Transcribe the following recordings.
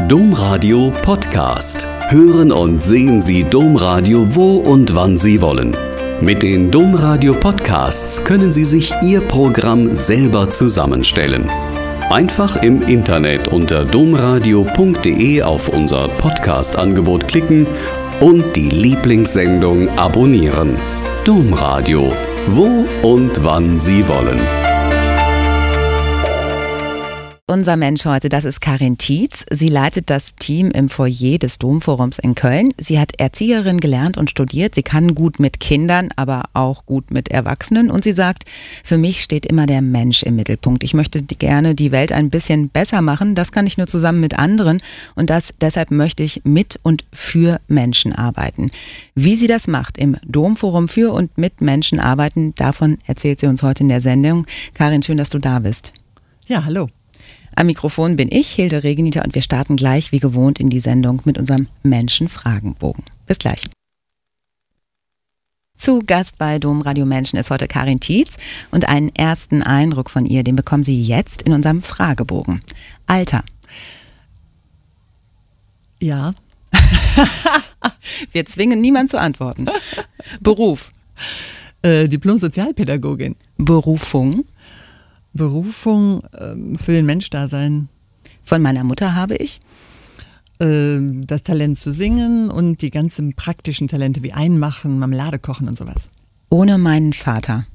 Domradio Podcast. Hören und sehen Sie Domradio wo und wann Sie wollen. Mit den Domradio Podcasts können Sie sich Ihr Programm selber zusammenstellen. Einfach im Internet unter domradio.de auf unser Podcast-Angebot klicken und die Lieblingssendung abonnieren. Domradio, wo und wann Sie wollen. Unser Mensch heute, das ist Karin Tietz. Sie leitet das Team im Foyer des Domforums in Köln. Sie hat Erzieherin gelernt und studiert. Sie kann gut mit Kindern, aber auch gut mit Erwachsenen. Und sie sagt, für mich steht immer der Mensch im Mittelpunkt. Ich möchte gerne die Welt ein bisschen besser machen. Das kann ich nur zusammen mit anderen. Und deshalb möchte ich mit und für Menschen arbeiten. Wie sie das macht, im Domforum für und mit Menschen arbeiten, davon erzählt sie uns heute in der Sendung. Karin, schön, dass du da bist. Ja, hallo. Am Mikrofon bin ich, Hilde Regeniter, und wir starten gleich wie gewohnt in die Sendung mit unserem Menschen-Fragenbogen. Bis gleich. Zu Gast bei Domradio Menschen ist heute Karin Tietz und einen ersten Eindruck von ihr, den bekommen Sie jetzt in unserem Fragebogen. Alter. Ja. Wir zwingen niemanden zu antworten. Beruf. Diplom-Sozialpädagogin. Berufung. Berufung für den Mensch da sein. Von meiner Mutter habe ich das Talent zu singen und die ganzen praktischen Talente wie Einmachen, Marmelade kochen und sowas. Ohne meinen Vater.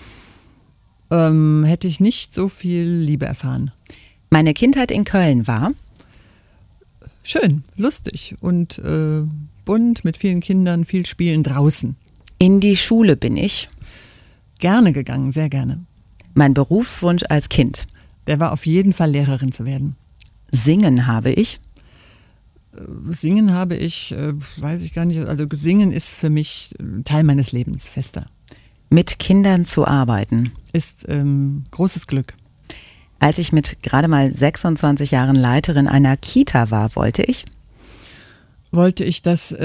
Hätte ich nicht so viel Liebe erfahren. Meine Kindheit in Köln war schön, lustig und bunt mit vielen Kindern, viel Spielen draußen. In die Schule bin ich gerne gegangen, sehr gerne. Mein Berufswunsch als Kind. Der war auf jeden Fall Lehrerin zu werden. Singen habe ich. Singen habe ich, weiß ich gar nicht, also Singen ist für mich Teil meines Lebens, fester. Mit Kindern zu arbeiten. Ist großes Glück. Als ich mit gerade mal 26 Jahren Leiterin einer Kita war, wollte ich, dass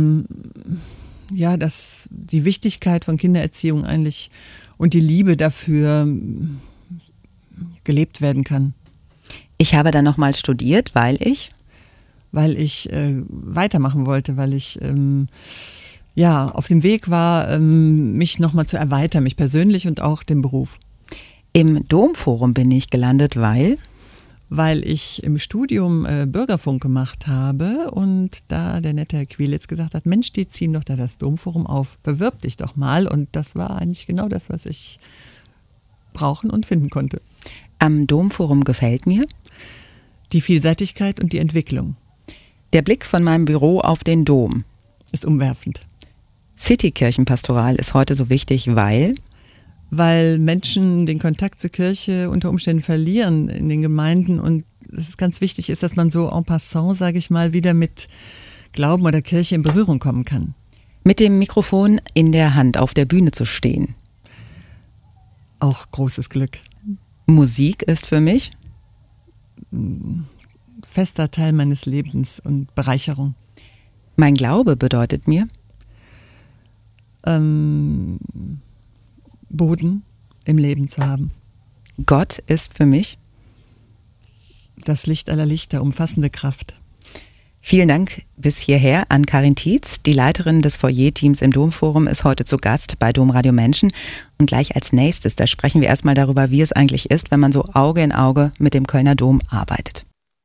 dass die Wichtigkeit von Kindererziehung eigentlich und die Liebe dafür gelebt werden kann. Ich habe dann nochmal studiert, weil ich weitermachen wollte, weil ich auf dem Weg war, mich nochmal zu erweitern, mich persönlich und auch den Beruf. Im Domforum bin ich gelandet, weil ich im Studium Bürgerfunk gemacht habe und da der nette Herr Quilitz gesagt hat, Mensch, die ziehen doch da das Domforum auf, bewirb dich doch mal. Und das war eigentlich genau das, was ich brauchen und finden konnte. Am Domforum gefällt mir die Vielseitigkeit und die Entwicklung. Der Blick von meinem Büro auf den Dom ist umwerfend. Citykirchenpastoral ist heute so wichtig, weil Menschen den Kontakt zur Kirche unter Umständen verlieren in den Gemeinden und es ganz wichtig ist, dass man so en passant, sage ich mal, wieder mit Glauben oder Kirche in Berührung kommen kann. Mit dem Mikrofon in der Hand auf der Bühne zu stehen. Auch großes Glück. Musik ist für mich fester Teil meines Lebens und Bereicherung. Mein Glaube bedeutet mir Boden im Leben zu haben. Gott ist für mich das Licht aller Lichter, umfassende Kraft. Vielen Dank bis hierher an Karin Tietz, die Leiterin des Foyer-Teams im Domforum, ist heute zu Gast bei Domradio Menschen. Und gleich als nächstes, da sprechen wir erstmal darüber, wie es eigentlich ist, wenn man so Auge in Auge mit dem Kölner Dom arbeitet.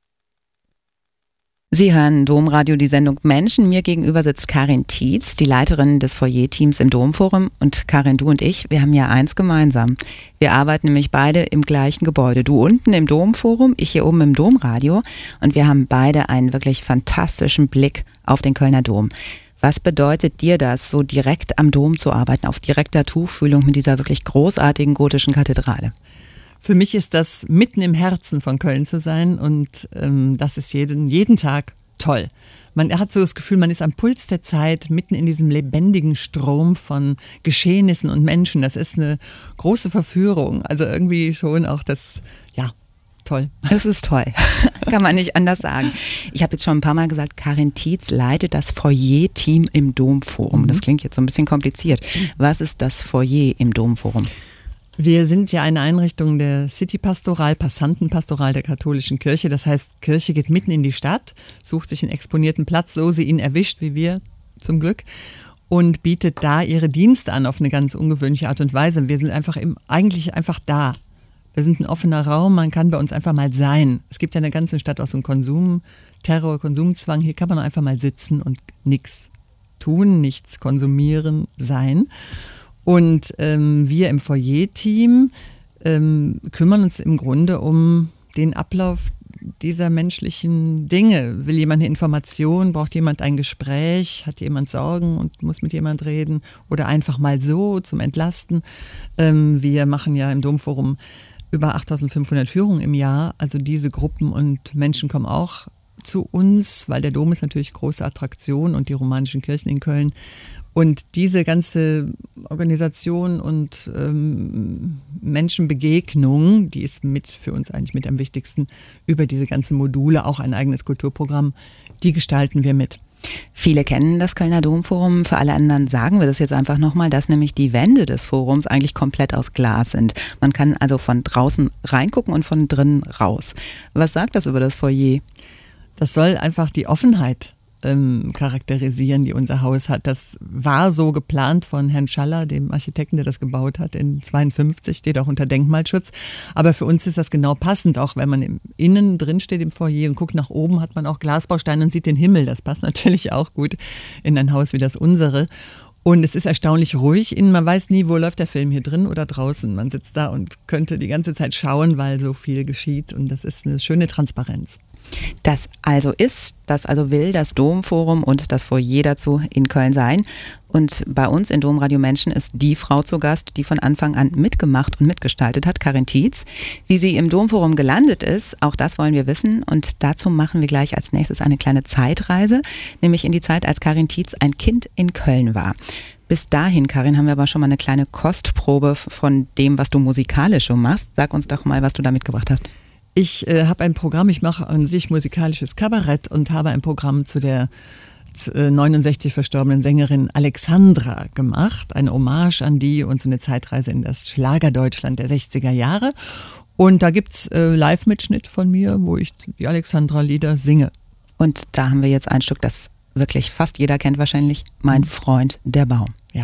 Sie hören Domradio, die Sendung Menschen. Mir gegenüber sitzt Karin Tietz, die Leiterin des Foyer-Teams im Domforum. Und Karin, du und ich, wir haben ja eins gemeinsam. Wir arbeiten nämlich beide im gleichen Gebäude. Du unten im Domforum, ich hier oben im Domradio. Und wir haben beide einen wirklich fantastischen Blick auf den Kölner Dom. Was bedeutet dir das, so direkt am Dom zu arbeiten, auf direkter Tuchfühlung mit dieser wirklich großartigen gotischen Kathedrale? Für mich ist das mitten im Herzen von Köln zu sein und das ist jeden Tag toll. Man hat so das Gefühl, man ist am Puls der Zeit, mitten in diesem lebendigen Strom von Geschehnissen und Menschen. Das ist eine große Verführung. Also irgendwie schon auch das, toll. Es ist toll, kann man nicht anders sagen. Ich habe jetzt schon ein paar Mal gesagt, Karin Tietz leitet das Foyer-Team im Domforum. Das klingt jetzt so ein bisschen kompliziert. Was ist das Foyer im Domforum? Wir sind ja eine Einrichtung der City-Pastoral, Passantenpastoral der katholischen Kirche. Das heißt, Kirche geht mitten in die Stadt, sucht sich einen exponierten Platz, so sie ihn erwischt, wie wir zum Glück, und bietet da ihre Dienste an auf eine ganz ungewöhnliche Art und Weise. Wir sind eigentlich einfach da. Wir sind ein offener Raum, man kann bei uns einfach mal sein. Es gibt ja in der ganzen Stadt auch so einen Konsumterror, Konsumzwang. Hier kann man einfach mal sitzen und nichts tun, nichts konsumieren, sein. Und wir im Foyer-Team kümmern uns im Grunde um den Ablauf dieser menschlichen Dinge. Will jemand eine Information, braucht jemand ein Gespräch, hat jemand Sorgen und muss mit jemand reden oder einfach mal so zum Entlasten. Wir machen ja im Domforum über 8.500 Führungen im Jahr, also diese Gruppen und Menschen kommen auch zu uns, weil der Dom ist natürlich große Attraktion und die romanischen Kirchen in Köln. Und diese ganze Organisation und Menschenbegegnung, die ist für uns eigentlich mit am wichtigsten, über diese ganzen Module, auch ein eigenes Kulturprogramm, die gestalten wir mit. Viele kennen das Kölner Domforum, für alle anderen sagen wir das jetzt einfach nochmal, dass nämlich die Wände des Forums eigentlich komplett aus Glas sind. Man kann also von draußen reingucken und von drinnen raus. Was sagt das über das Foyer? Das soll einfach die Offenheit charakterisieren, die unser Haus hat. Das war so geplant von Herrn Schaller, dem Architekten, der das gebaut hat, in 52, steht auch unter Denkmalschutz. Aber für uns ist das genau passend, auch wenn man innen drin steht im Foyer und guckt nach oben, hat man auch Glasbausteine und sieht den Himmel. Das passt natürlich auch gut in ein Haus wie das unsere. Und es ist erstaunlich ruhig innen. Man weiß nie, wo läuft der Film, hier drin oder draußen. Man sitzt da und könnte die ganze Zeit schauen, weil so viel geschieht. Und das ist eine schöne Transparenz. Das also will das Domforum und das Foyer dazu in Köln sein. Und bei uns in Domradio Menschen ist die Frau zu Gast, die von Anfang an mitgemacht und mitgestaltet hat, Karin Tietz. Wie sie im Domforum gelandet ist, auch das wollen wir wissen. Und dazu machen wir gleich als nächstes eine kleine Zeitreise, nämlich in die Zeit, als Karin Tietz ein Kind in Köln war. Bis dahin, Karin, haben wir aber schon mal eine kleine Kostprobe von dem, was du musikalisch so machst. Sag uns doch mal, was du da mitgebracht hast. Ich habe ein Programm, ich mache an sich musikalisches Kabarett und habe ein Programm zu der 69 verstorbenen Sängerin Alexandra gemacht. Eine Hommage an die und so eine Zeitreise in das Schlagerdeutschland der 60er Jahre. Und da gibt es Live-Mitschnitt von mir, wo ich die Alexandra-Lieder singe. Und da haben wir jetzt ein Stück, das wirklich fast jeder kennt wahrscheinlich, Mein Freund, der Baum. Ja.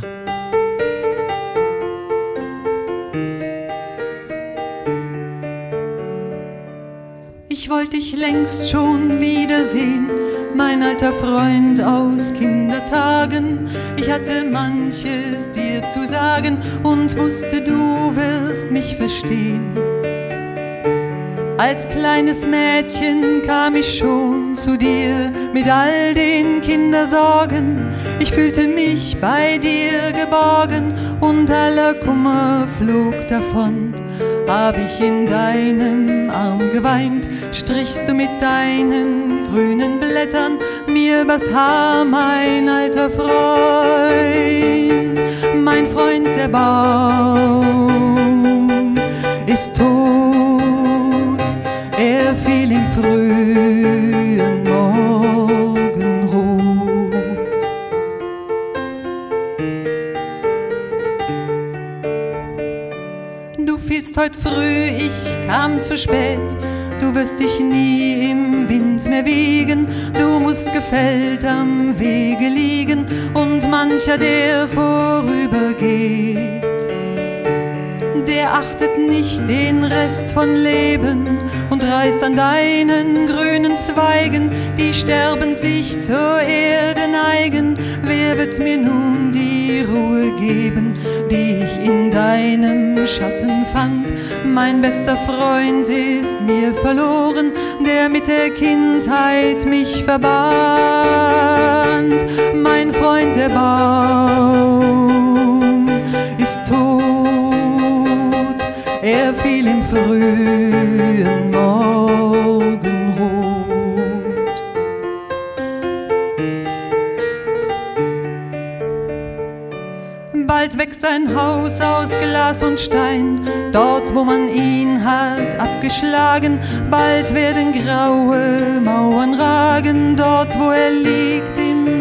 Ich wollte dich längst schon wiedersehen, mein alter Freund aus Kindertagen. Ich hatte manches dir zu sagen und wusste, du wirst mich verstehen. Als kleines Mädchen kam ich schon zu dir mit all den Kindersorgen. Ich fühlte mich bei dir geborgen und aller Kummer flog davon. Hab ich in deinem Arm geweint, strichst du mit deinen grünen Blättern mir übers Haar, mein alter Freund. Mein Freund, der Baum ist tot, er fiel im frühen Morgenrot. Du fielst heut früh, ich kam zu spät. Du wirst dich nie im Wind mehr wiegen, du musst gefällt am Wege liegen und mancher, der vorübergeht, der achtet nicht den Rest von Leben und reißt an deinen grünen Zweigen, die sterbend sich zur Erde neigen. Wer wird mir nun die Ruhe geben, die ich in deinem Schatten fand? Mein bester Freund ist mir verloren, der mit der Kindheit mich verband. Mein Freund, der Baum ist tot, er fiel im frühen Morgenrot. Bald wächst ein Haus aus Glas und Stein, dort wo man ihn hat abgeschlagen. Bald werden graue Mauern ragen, dort wo er liegt im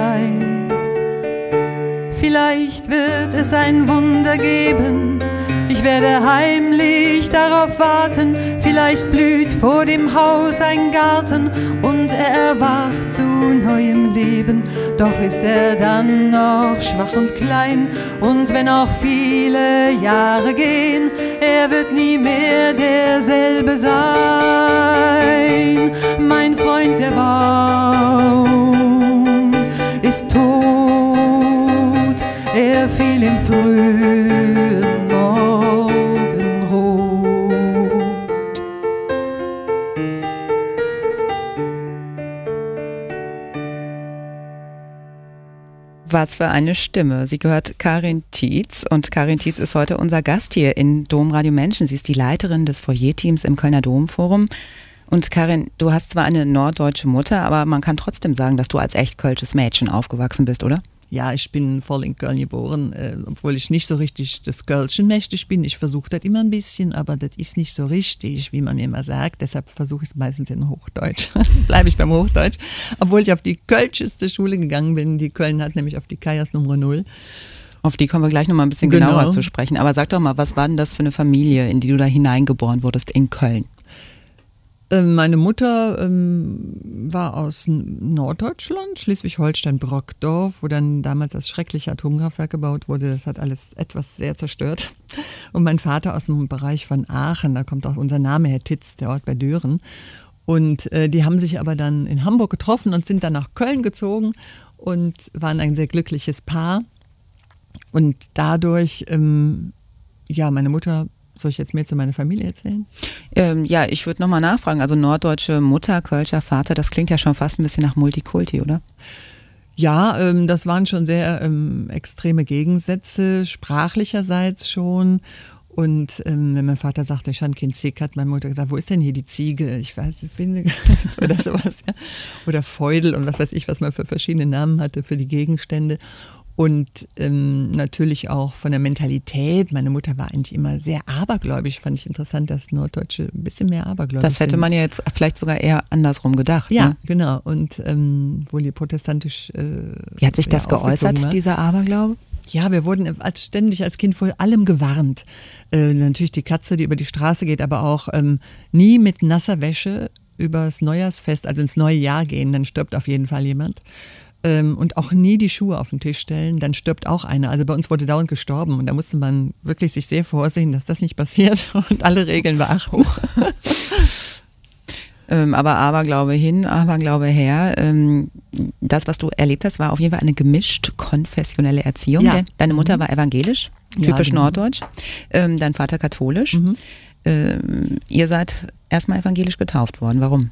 Sonnenschein. Vielleicht wird es ein Wunder geben, ich Ich werde heimlich darauf warten, vielleicht blüht vor dem Haus ein Garten und er erwacht zu neuem Leben. Doch ist er dann noch schwach und klein und wenn auch viele Jahre gehen, er wird nie mehr derselbe sein. Mein Freund der Baum ist tot, er fiel im frühen Morgenrot. Was für eine Stimme. Sie gehört Karin Tietz und Karin Tietz ist heute unser Gast hier in Domradio Menschen. Sie ist die Leiterin des Foyer-Teams im Kölner Domforum. Und Karin, du hast zwar eine norddeutsche Mutter, aber man kann trotzdem sagen, dass du als echt kölsches Mädchen aufgewachsen bist, oder? Ja, ich bin voll in Köln geboren, obwohl ich nicht so richtig das Kölschen mächtig bin. Ich versuche das immer ein bisschen, aber das ist nicht so richtig, wie man mir immer sagt. Deshalb versuche ich es meistens in Hochdeutsch. Bleibe ich beim Hochdeutsch. Obwohl ich auf die kölscheste Schule gegangen bin. Die Köln hat nämlich auf die Kajas Nummer 0. Auf die kommen wir gleich nochmal ein bisschen genauer zu sprechen. Aber sag doch mal, was war denn das für eine Familie, in die du da hineingeboren wurdest in Köln? Meine Mutter war aus Norddeutschland, Schleswig-Holstein-Brockdorf, wo dann damals das schreckliche Atomkraftwerk gebaut wurde. Das hat alles etwas sehr zerstört. Und mein Vater aus dem Bereich von Aachen, da kommt auch unser Name her, Tietz, der Ort bei Düren. Und die haben sich aber dann in Hamburg getroffen und sind dann nach Köln gezogen und waren ein sehr glückliches Paar. Und dadurch, meine Mutter... Soll ich jetzt mehr zu meiner Familie erzählen? Ja, ich würde nochmal nachfragen. Also norddeutsche Mutter, kölscher Vater, das klingt ja schon fast ein bisschen nach Multikulti, oder? Ja, das waren schon sehr extreme Gegensätze, sprachlicherseits schon. Und wenn mein Vater sagte, ich habe kein Zick, hat meine Mutter gesagt, wo ist denn hier die Ziege? Ich weiß, ich finde, oder sowas. Ja. Oder Feudel und was weiß ich, was man für verschiedene Namen hatte für die Gegenstände. Und natürlich auch von der Mentalität. Meine Mutter war eigentlich immer sehr abergläubisch. Fand ich interessant, dass Norddeutsche ein bisschen mehr abergläubisch sind. Das hätte man ja jetzt vielleicht sogar eher andersrum gedacht. Ja, ne? Genau. Und wohl die protestantisch... Wie hat sich das geäußert, dieser Aberglaube? Ja, wir wurden ständig als Kind vor allem gewarnt. Natürlich die Katze, die über die Straße geht, aber auch nie mit nasser Wäsche übers Neujahrsfest, also ins neue Jahr gehen, dann stirbt auf jeden Fall jemand. Und auch nie die Schuhe auf den Tisch stellen, dann stirbt auch einer. Also bei uns wurde dauernd gestorben und da musste man wirklich sich sehr vorsehen, dass das nicht passiert und alle Regeln beachten. Aber Aberglaube hin, Aberglaube her. Das, was du erlebt hast, war auf jeden Fall eine gemischt konfessionelle Erziehung. Ja. Deine Mutter war evangelisch, typisch genau. norddeutsch. Dein Vater katholisch. Ihr seid erstmal evangelisch getauft worden. Warum?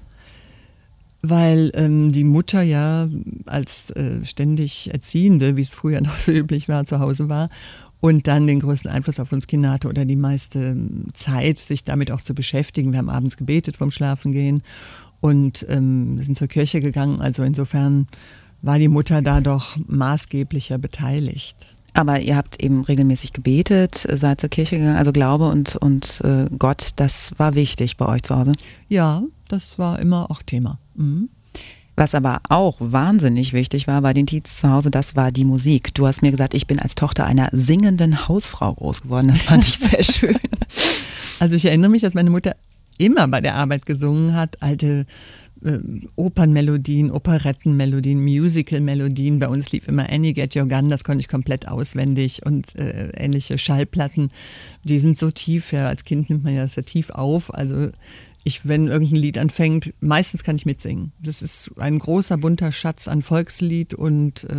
Weil die Mutter ja als ständig Erziehende, wie es früher noch so üblich war, zu Hause war und dann den größten Einfluss auf uns Kinder hatte oder die meiste Zeit, sich damit auch zu beschäftigen. Wir haben abends gebetet vorm Schlafengehen und sind zur Kirche gegangen. Also insofern war die Mutter da doch maßgeblicher beteiligt. Aber ihr habt eben regelmäßig gebetet, seid zur Kirche gegangen, also Glaube und Gott, das war wichtig bei euch zu Hause? Ja, das war immer auch Thema. Mhm. Was aber auch wahnsinnig wichtig war bei den Tietz zu Hause, das war die Musik. Du hast mir gesagt, ich bin als Tochter einer singenden Hausfrau groß geworden. Das fand ich sehr schön. Also ich erinnere mich, dass meine Mutter immer bei der Arbeit gesungen hat, alte Opernmelodien, Operettenmelodien, Musical-Melodien. Bei uns lief immer Annie Get Your Gun, das konnte ich komplett auswendig und ähnliche Schallplatten. Die sind so tief, ja, als Kind nimmt man ja das ja tief auf. Also wenn irgendein Lied anfängt, meistens kann ich mitsingen. Das ist ein großer, bunter Schatz an Volkslied und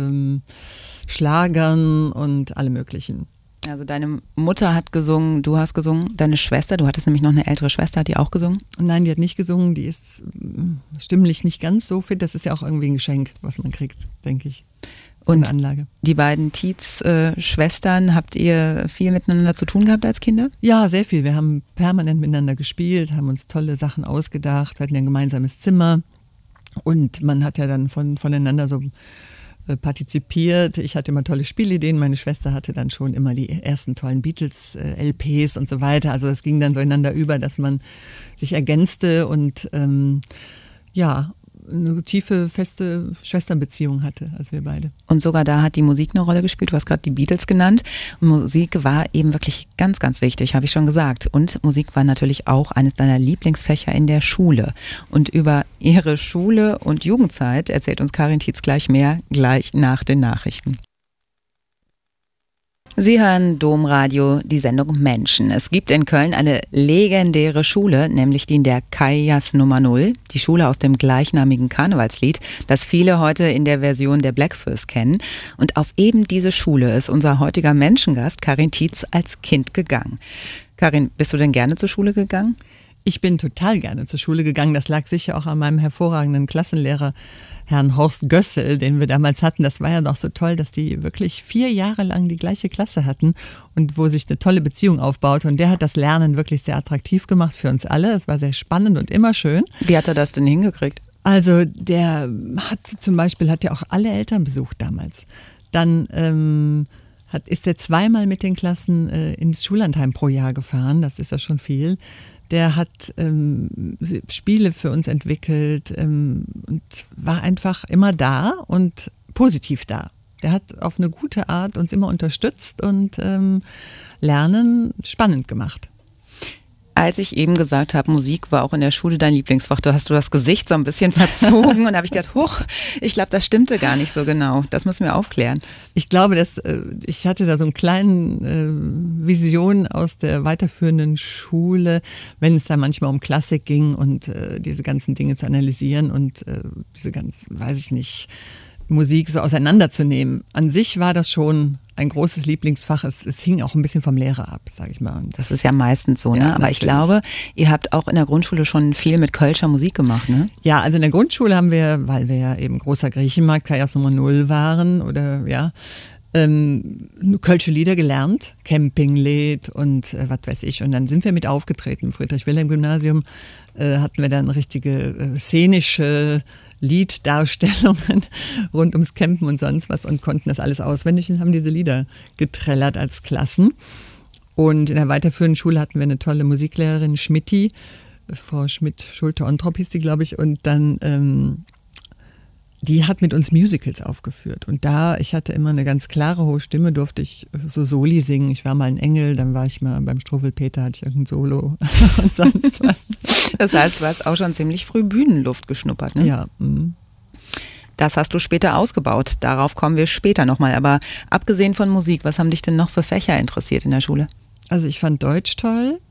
Schlagern und allem Möglichen. Also deine Mutter hat gesungen, du hast gesungen, deine Schwester, du hattest nämlich noch eine ältere Schwester, hat die auch gesungen? Nein, die hat nicht gesungen, die ist stimmlich nicht ganz so fit. Das ist ja auch irgendwie ein Geschenk, was man kriegt, denke ich. So und eine Anlage. Die beiden Tietz-Schwestern, habt ihr viel miteinander zu tun gehabt als Kinder? Ja, sehr viel. Wir haben permanent miteinander gespielt, haben uns tolle Sachen ausgedacht. Wir hatten ja ein gemeinsames Zimmer und man hat ja dann voneinander so partizipiert. Ich hatte immer tolle Spielideen. Meine Schwester hatte dann schon immer die ersten tollen Beatles-LPs und so weiter. Also es ging dann so einander über, dass man sich ergänzte und eine tiefe, feste Schwesternbeziehung hatte, als wir beide. Und sogar da hat die Musik eine Rolle gespielt. Du hast gerade die Beatles genannt. Musik war eben wirklich ganz, ganz wichtig, habe ich schon gesagt. Und Musik war natürlich auch eines deiner Lieblingsfächer in der Schule. Und über ihre Schule und Jugendzeit erzählt uns Karin Tietz gleich mehr, gleich nach den Nachrichten. Sie hören Domradio, die Sendung Menschen. Es gibt in Köln eine legendäre Schule, nämlich die in der Kajas Nummer 0, die Schule aus dem gleichnamigen Karnevalslied, das viele heute in der Version der Blackfurs kennen. Und auf eben diese Schule ist unser heutiger Menschengast Karin Tietz als Kind gegangen. Karin, bist du denn gerne zur Schule gegangen? Ich bin total gerne zur Schule gegangen. Das lag sicher auch an meinem hervorragenden Klassenlehrer, Herrn Horst Gössel, den wir damals hatten. Das war ja noch so toll, dass die wirklich 4 Jahre lang die gleiche Klasse hatten und wo sich eine tolle Beziehung aufbaut. Und der hat das Lernen wirklich sehr attraktiv gemacht für uns alle. Es war sehr spannend und immer schön. Wie hat er das denn hingekriegt? Also der hat zum Beispiel ja auch alle Eltern besucht damals. Dann ist er 2-mal mit den Klassen ins Schullandheim pro Jahr gefahren. Das ist ja schon viel. Der hat Spiele für uns entwickelt und war einfach immer da und positiv da. Der hat auf eine gute Art uns immer unterstützt und Lernen spannend gemacht. Als ich eben gesagt habe, Musik war auch in der Schule dein Lieblingsfach, hast du das Gesicht so ein bisschen verzogen und da habe ich gedacht, huch, ich glaube, das stimmte gar nicht so genau. Das müssen wir aufklären. Ich glaube, ich hatte da so einen kleinen Vision aus der weiterführenden Schule, wenn es da manchmal um Klassik ging und diese ganzen Dinge zu analysieren und diese ganz, weiß ich nicht, Musik so auseinanderzunehmen. An sich war das schon ein großes Lieblingsfach. Es hing auch ein bisschen vom Lehrer ab, sage ich mal. Und das ist ja meistens so, ne? Ja, aber natürlich. Ich glaube, ihr habt auch in der Grundschule schon viel mit Kölscher Musik gemacht, ne? Ja, also in der Grundschule haben wir, weil wir ja eben großer Griechenmarkt, Kajas Nummer 0 waren oder ja, Kölsche Lieder gelernt, Campinglied und was weiß ich. Und dann sind wir mit aufgetreten. Im Friedrich-Wilhelm-Gymnasium hatten wir dann richtige szenische Lieddarstellungen rund ums Campen und sonst was und konnten das alles auswendig und haben diese Lieder getrellert als Klassen. Und in der weiterführenden Schule hatten wir eine tolle Musiklehrerin, Schmitti, Frau Schmidt-Schulte-Ontrop hieß die, glaube ich, und dann die hat mit uns Musicals aufgeführt. Und ich hatte immer eine ganz klare, hohe Stimme, durfte ich so Soli singen. Ich war mal ein Engel, dann war ich mal beim Struwwelpeter, hatte ich irgendein Solo und sonst was. Das heißt, du hast auch schon ziemlich früh Bühnenluft geschnuppert, ne? Ja. Das hast du später ausgebaut. Darauf kommen wir später nochmal. Aber abgesehen von Musik, was haben dich denn noch für Fächer interessiert in der Schule? Also ich fand Deutsch toll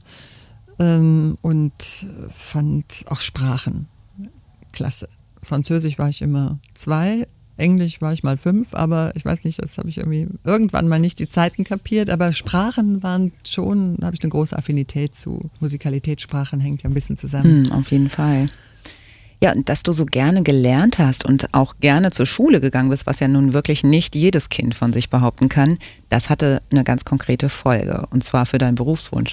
und fand auch Sprachen klasse. Französisch war ich immer 2, Englisch war ich mal 5, aber ich weiß nicht, das habe ich irgendwann mal nicht die Zeiten kapiert, aber Sprachen waren schon, da habe ich eine große Affinität zu. Musikalität, Sprachen hängt ja ein bisschen zusammen. Auf jeden Fall. Ja, und dass du so gerne gelernt hast und auch gerne zur Schule gegangen bist, was ja nun wirklich nicht jedes Kind von sich behaupten kann, das hatte eine ganz konkrete Folge, und zwar für deinen Berufswunsch.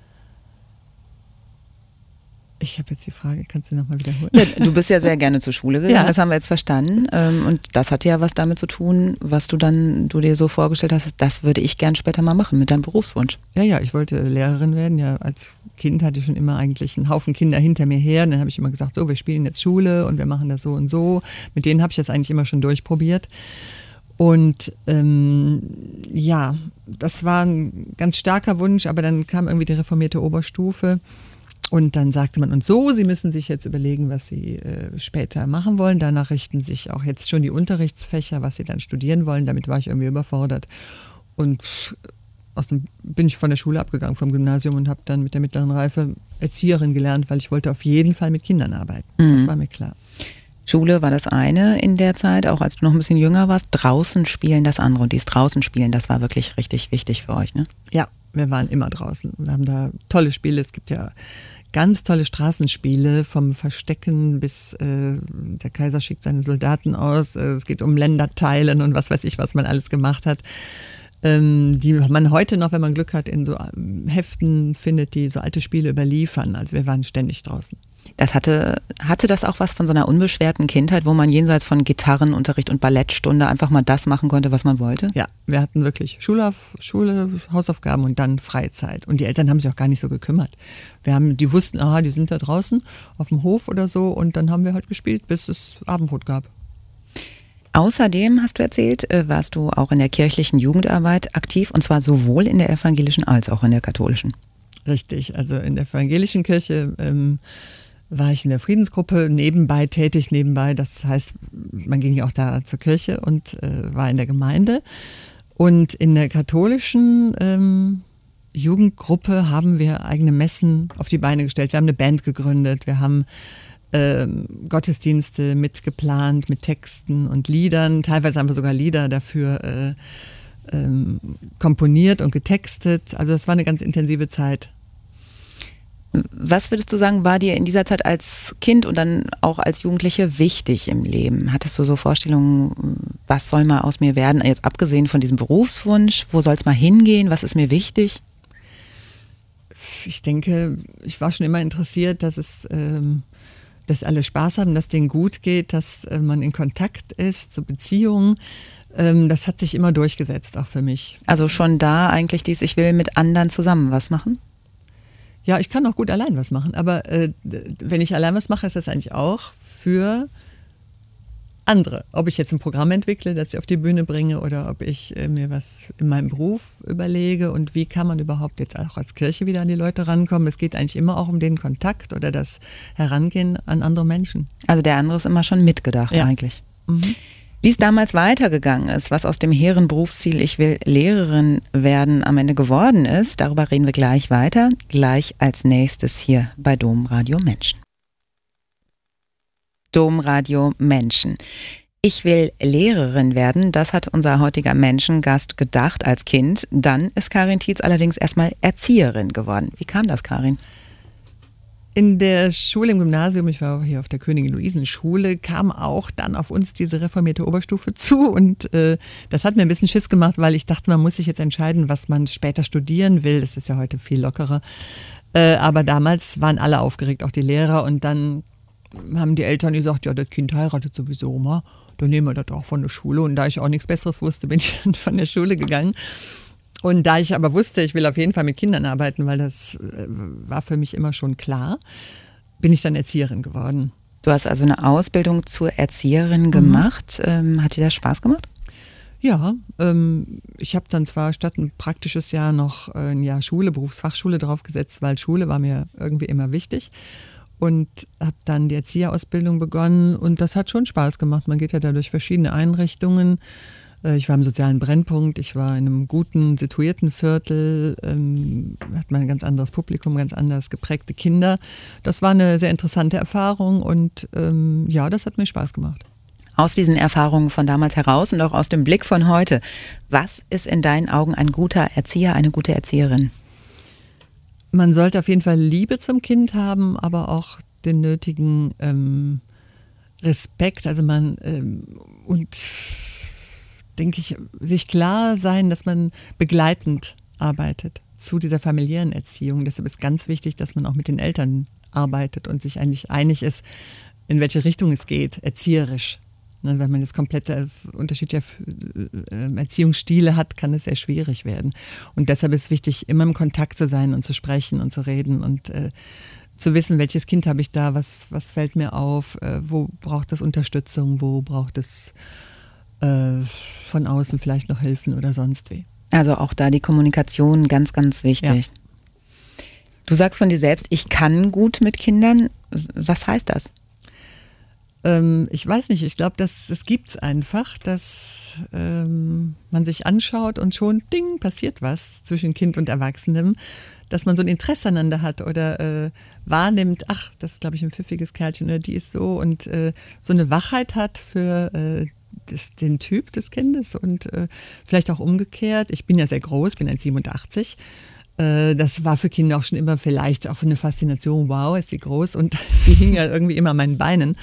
Ich habe jetzt die Frage, kannst du nochmal wiederholen? Ja, du bist ja sehr gerne zur Schule gegangen, Ja. Das haben wir jetzt verstanden. Und das hatte ja was damit zu tun, was du dir so vorgestellt hast, das würde ich gern später mal machen mit deinem Berufswunsch. Ja, ich wollte Lehrerin werden. Ja, als Kind hatte ich schon immer eigentlich einen Haufen Kinder hinter mir her. Und dann habe ich immer gesagt, so, wir spielen jetzt Schule und wir machen das so und so. Mit denen habe ich das eigentlich immer schon durchprobiert. Und ja, das war ein ganz starker Wunsch, aber dann kam irgendwie die reformierte Oberstufe. Und dann sagte man, und so, Sie müssen sich jetzt überlegen, was Sie später machen wollen. Danach richten sich auch jetzt schon die Unterrichtsfächer, was Sie dann studieren wollen. Damit war ich irgendwie überfordert. Und bin ich von der Schule abgegangen, vom Gymnasium, und habe dann mit der mittleren Reife Erzieherin gelernt, weil ich wollte auf jeden Fall mit Kindern arbeiten. Das war mir klar. Schule war das eine in der Zeit, auch als du noch ein bisschen jünger warst. Draußen spielen das andere. Und dieses Draußen spielen, das war wirklich richtig wichtig für euch, ne? Ja, wir waren immer draußen. Wir haben da tolle Spiele. Es gibt ja ganz tolle Straßenspiele, vom Verstecken bis der Kaiser schickt seine Soldaten aus. Es geht um Länderteilen und was weiß ich, was man alles gemacht hat. Die man heute noch, wenn man Glück hat, in so Heften findet, die so alte Spiele überliefern. Also wir waren ständig draußen. Hatte das auch was von so einer unbeschwerten Kindheit, wo man jenseits von Gitarrenunterricht und Ballettstunde einfach mal das machen konnte, was man wollte? Ja, wir hatten wirklich Schule, Hausaufgaben und dann Freizeit. Und die Eltern haben sich auch gar nicht so gekümmert. Die wussten, die sind da draußen auf dem Hof oder so, und dann haben wir halt gespielt, bis es Abendbrot gab. Außerdem, hast du erzählt, warst du auch in der kirchlichen Jugendarbeit aktiv, und zwar sowohl in der evangelischen als auch in der katholischen. Richtig, also in der evangelischen Kirche war ich in der Friedensgruppe nebenbei tätig. Das heißt, man ging ja auch da zur Kirche und war in der Gemeinde. Und in der katholischen Jugendgruppe haben wir eigene Messen auf die Beine gestellt. Wir haben eine Band gegründet, wir haben Gottesdienste mitgeplant mit Texten und Liedern. Teilweise haben wir sogar Lieder dafür komponiert und getextet. Also das war eine ganz intensive Zeit. Was würdest du sagen, war dir in dieser Zeit als Kind und dann auch als Jugendliche wichtig im Leben? Hattest du so Vorstellungen, was soll mal aus mir werden? Jetzt abgesehen von diesem Berufswunsch, wo soll es mal hingehen? Was ist mir wichtig? Ich denke, ich war schon immer interessiert, dass alle Spaß haben, dass denen gut geht, dass man in Kontakt ist, so Beziehungen. Das hat sich immer durchgesetzt, auch für mich. Also schon da eigentlich ich will mit anderen zusammen was machen? Ja, ich kann auch gut allein was machen, aber wenn ich allein was mache, ist das eigentlich auch für andere. Ob ich jetzt ein Programm entwickle, das ich auf die Bühne bringe, oder ob ich mir was in meinem Beruf überlege und wie kann man überhaupt jetzt auch als Kirche wieder an die Leute rankommen. Es geht eigentlich immer auch um den Kontakt oder das Herangehen an andere Menschen. Also der andere ist immer schon mitgedacht, ja. Eigentlich. Mhm. Wie es damals weitergegangen ist, was aus dem hehren Berufsziel Ich will Lehrerin werden am Ende geworden ist, darüber reden wir gleich weiter, gleich als nächstes hier bei Domradio Menschen. Domradio Menschen. Ich will Lehrerin werden, das hat unser heutiger Menschengast gedacht als Kind. Dann ist Karin Tietz allerdings erstmal Erzieherin geworden. Wie kam das, Karin? In der Schule, im Gymnasium, ich war hier auf der Königin-Luisen-Schule, kam auch dann auf uns diese reformierte Oberstufe zu, und das hat mir ein bisschen Schiss gemacht, weil ich dachte, man muss sich jetzt entscheiden, was man später studieren will. Das ist ja heute viel lockerer. Aber damals waren alle aufgeregt, auch die Lehrer, und dann haben die Eltern gesagt, ja, das Kind heiratet sowieso mal, dann nehmen wir das auch von der Schule. Und da ich auch nichts Besseres wusste, bin ich dann von der Schule gegangen. Und da ich aber wusste, ich will auf jeden Fall mit Kindern arbeiten, weil das war für mich immer schon klar, bin ich dann Erzieherin geworden. Du hast also eine Ausbildung zur Erzieherin gemacht. Hat dir das Spaß gemacht? Ja, ich habe dann zwar statt ein praktisches Jahr noch ein Jahr Schule, Berufsfachschule draufgesetzt, weil Schule war mir irgendwie immer wichtig. Und habe dann die Erzieherausbildung begonnen, und das hat schon Spaß gemacht. Man geht ja da durch verschiedene Einrichtungen. Ich war im sozialen Brennpunkt, ich war in einem guten, situierten Viertel, hat man ein ganz anderes Publikum, ganz anders geprägte Kinder. Das war eine sehr interessante Erfahrung, und ja, das hat mir Spaß gemacht. Aus diesen Erfahrungen von damals heraus und auch aus dem Blick von heute, was ist in deinen Augen ein guter Erzieher, eine gute Erzieherin? Man sollte auf jeden Fall Liebe zum Kind haben, aber auch den nötigen Respekt, also und denke ich, sich klar sein, dass man begleitend arbeitet zu dieser familiären Erziehung. Deshalb ist ganz wichtig, dass man auch mit den Eltern arbeitet und sich eigentlich einig ist, in welche Richtung es geht, erzieherisch. Ne, wenn man das komplette unterschiedliche Erziehungsstile hat, kann es sehr schwierig werden. Und deshalb ist es wichtig, immer im Kontakt zu sein und zu sprechen und zu reden und zu wissen, welches Kind habe ich da, was fällt mir auf, wo braucht es Unterstützung, wo braucht es von außen vielleicht noch Hilfen oder sonst wie. Also auch da die Kommunikation ganz, ganz wichtig. Ja. Du sagst von dir selbst, ich kann gut mit Kindern. Was heißt das? Ich weiß nicht, ich glaube, das gibt es einfach, dass man sich anschaut und schon, ding, passiert was zwischen Kind und Erwachsenem, dass man so ein Interesse aneinander hat oder wahrnimmt, ach, das ist, glaube ich, ein pfiffiges Kerlchen oder die ist so, und so eine Wachheit hat für den Typ des Kindes und vielleicht auch umgekehrt. Ich bin ja sehr groß, bin 1,87. Das war für Kinder auch schon immer vielleicht auch eine Faszination. Wow, ist die groß, und die hing ja irgendwie immer an meinen Beinen.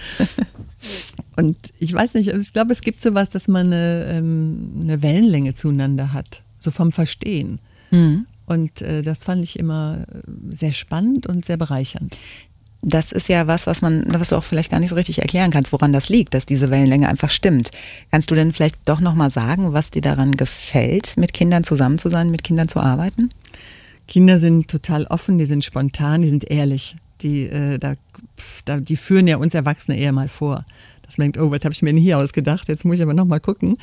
Und ich weiß nicht, ich glaube, es gibt sowas, dass man eine Wellenlänge zueinander hat, so vom Verstehen. Mhm. Und das fand ich immer sehr spannend und sehr bereichernd. Das ist ja was du auch vielleicht gar nicht so richtig erklären kannst, woran das liegt, dass diese Wellenlänge einfach stimmt. Kannst du denn vielleicht doch nochmal sagen, was dir daran gefällt, mit Kindern zusammen zu sein, mit Kindern zu arbeiten? Kinder sind total offen, die sind spontan, die sind ehrlich. Die führen ja uns Erwachsene eher mal vor. Dass man denkt, oh, was habe ich mir denn hier ausgedacht? Jetzt muss ich aber nochmal gucken.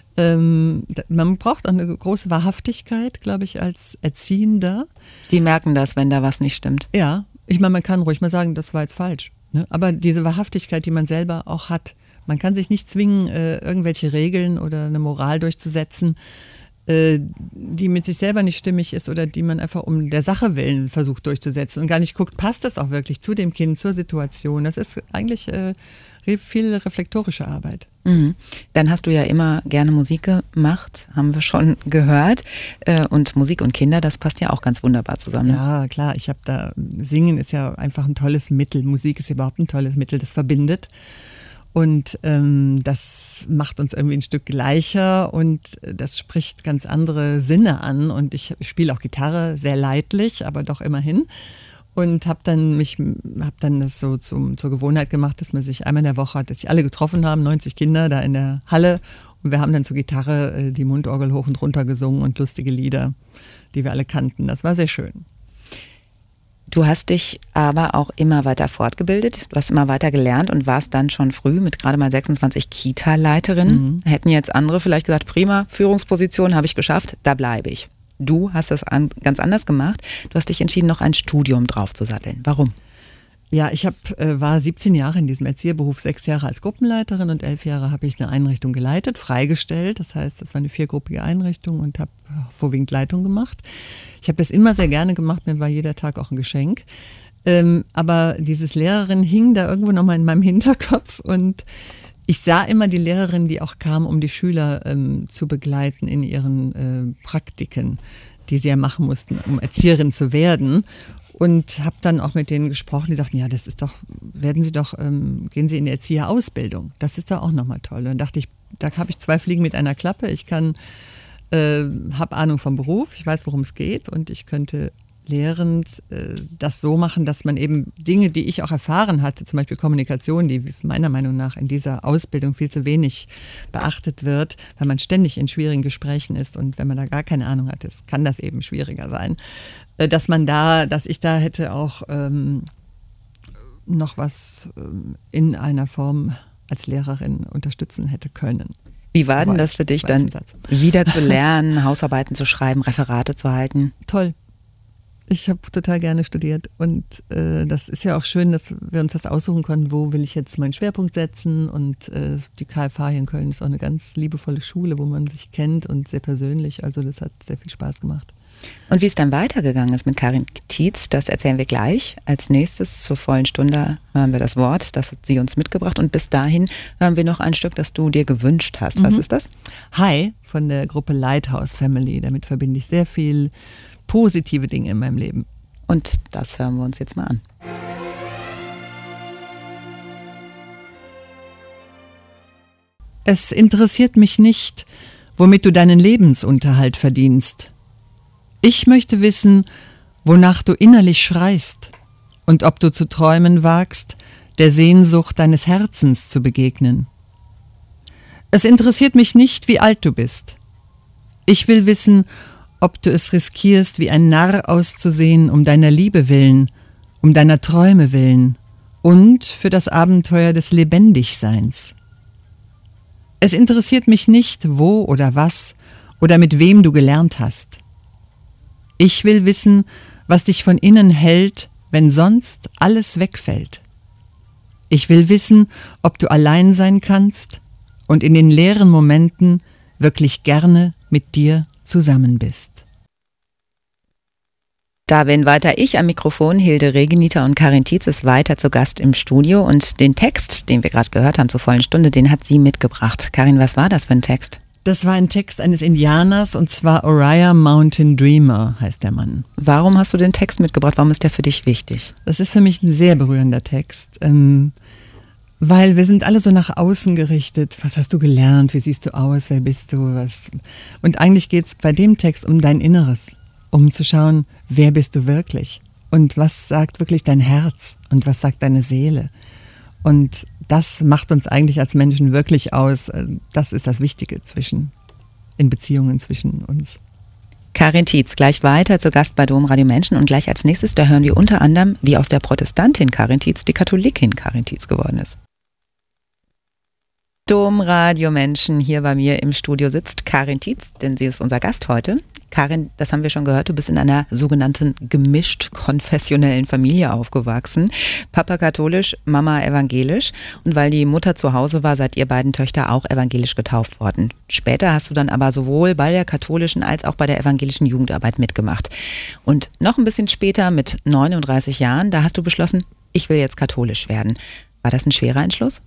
Man braucht auch eine große Wahrhaftigkeit, glaube ich, als Erziehender. Die merken das, wenn da was nicht stimmt. Ja, ich meine, man kann ruhig mal sagen, das war jetzt falsch. Ne? Aber diese Wahrhaftigkeit, die man selber auch hat, man kann sich nicht zwingen, irgendwelche Regeln oder eine Moral durchzusetzen, die mit sich selber nicht stimmig ist oder die man einfach um der Sache willen versucht durchzusetzen und gar nicht guckt, passt das auch wirklich zu dem Kind, zur Situation. Das ist eigentlich viel reflektorische Arbeit. Mhm. Dann hast du ja immer gerne Musik gemacht, haben wir schon gehört. Und Musik und Kinder, das passt ja auch ganz wunderbar zusammen. Ja, klar. Singen ist ja einfach ein tolles Mittel. Musik ist überhaupt ein tolles Mittel, das verbindet. Und das macht uns irgendwie ein Stück gleicher und das spricht ganz andere Sinne an. Und ich spiele auch Gitarre, sehr leidlich, aber doch immerhin. Und habe dann das so zur Gewohnheit gemacht, dass man sich einmal in der Woche, dass sich alle getroffen haben, 90 Kinder da in der Halle. Und wir haben dann zur Gitarre die Mundorgel hoch und runter gesungen und lustige Lieder, die wir alle kannten. Das war sehr schön. Du hast dich aber auch immer weiter fortgebildet, du hast immer weiter gelernt und warst dann schon früh mit gerade mal 26 Kita-Leiterin. Mhm. Hätten jetzt andere vielleicht gesagt, prima, Führungsposition habe ich geschafft, da bleibe ich. Du hast das ganz anders gemacht. Du hast dich entschieden, noch ein Studium draufzusatteln. Warum? Ja, ich war 17 Jahre in diesem Erzieherberuf, 6 Jahre als Gruppenleiterin und 11 Jahre habe ich eine Einrichtung geleitet, freigestellt. Das heißt, das war eine 4-gruppige Einrichtung und habe vorwiegend Leitung gemacht. Ich habe das immer sehr gerne gemacht, mir war jeder Tag auch ein Geschenk. Aber dieses Lehrerin hing da irgendwo nochmal in meinem Hinterkopf und ich sah immer die Lehrerin, die auch kam, um die Schüler zu begleiten in ihren Praktiken, die sie ja machen mussten, um Erzieherin zu werden. Und habe dann auch mit denen gesprochen, die sagten, ja, das ist doch, gehen Sie in die Erzieherausbildung. Das ist doch auch nochmal toll. Und dann dachte ich, da habe ich 2 Fliegen mit einer Klappe. Ich habe Ahnung vom Beruf, ich weiß, worum es geht und ich könnte lehrend das so machen, dass man eben Dinge, die ich auch erfahren hatte, zum Beispiel Kommunikation, die meiner Meinung nach in dieser Ausbildung viel zu wenig beachtet wird, weil man ständig in schwierigen Gesprächen ist und wenn man da gar keine Ahnung hat, kann das eben schwieriger sein, dass ich da hätte auch noch was in einer Form als Lehrerin unterstützen hätte können. Wie war denn das für dich dann, wieder zu lernen, Hausarbeiten zu schreiben, Referate zu halten? Toll. Ich habe total gerne studiert und das ist ja auch schön, dass wir uns das aussuchen konnten, wo will ich jetzt meinen Schwerpunkt setzen und die KFH hier in Köln ist auch eine ganz liebevolle Schule, wo man sich kennt und sehr persönlich, also das hat sehr viel Spaß gemacht. Und wie es dann weitergegangen ist mit Karin Tietz, das erzählen wir gleich. Als nächstes zur vollen Stunde hören wir das Wort, das hat sie uns mitgebracht und bis dahin hören wir noch ein Stück, das du dir gewünscht hast. Was ist das? Hi von der Gruppe Lighthouse Family, damit verbinde ich sehr viel positive Dinge in meinem Leben. Und das hören wir uns jetzt mal an. Es interessiert mich nicht, womit du deinen Lebensunterhalt verdienst. Ich möchte wissen, wonach du innerlich schreist und ob du zu träumen wagst, der Sehnsucht deines Herzens zu begegnen. Es interessiert mich nicht, wie alt du bist. Ich will wissen, ob du es riskierst, wie ein Narr auszusehen, um deiner Liebe willen, um deiner Träume willen und für das Abenteuer des Lebendigseins. Es interessiert mich nicht, wo oder was oder mit wem du gelernt hast. Ich will wissen, was dich von innen hält, wenn sonst alles wegfällt. Ich will wissen, ob du allein sein kannst und in den leeren Momenten wirklich gerne mit dir zusammen bist. Da bin weiter ich am Mikrofon, Hilde Regeniter und Karin Tietz ist weiter zu Gast im Studio und den Text, den wir gerade gehört haben zur vollen Stunde, den hat sie mitgebracht. Karin, was war das für ein Text? Das war ein Text eines Indianers und zwar Oriah Mountain Dreamer heißt der Mann. Warum hast du den Text mitgebracht? Warum ist der für dich wichtig? Das ist für mich ein sehr berührender Text, weil wir sind alle so nach außen gerichtet. Was hast du gelernt? Wie siehst du aus? Wer bist du? Was? Und eigentlich geht es bei dem Text um dein Inneres, um zu schauen, wer bist du wirklich? Und was sagt wirklich dein Herz und was sagt deine Seele? Und das macht uns eigentlich als Menschen wirklich aus. Das ist das Wichtige in Beziehungen zwischen uns. Karin Tietz, gleich weiter zu Gast bei Domradio Menschen und gleich als nächstes, da hören wir unter anderem, wie aus der Protestantin Karin Tietz die Katholikin Karin Tietz geworden ist. Domradio Menschen, hier bei mir im Studio sitzt Karin Tietz, denn sie ist unser Gast heute. Karin, das haben wir schon gehört, du bist in einer sogenannten gemischt-konfessionellen Familie aufgewachsen. Papa katholisch, Mama evangelisch. Und weil die Mutter zu Hause war, seid ihr beiden Töchter auch evangelisch getauft worden. Später hast du dann aber sowohl bei der katholischen als auch bei der evangelischen Jugendarbeit mitgemacht. Und noch ein bisschen später, mit 39 Jahren, da hast du beschlossen, ich will jetzt katholisch werden. War das ein schwerer Entschluss?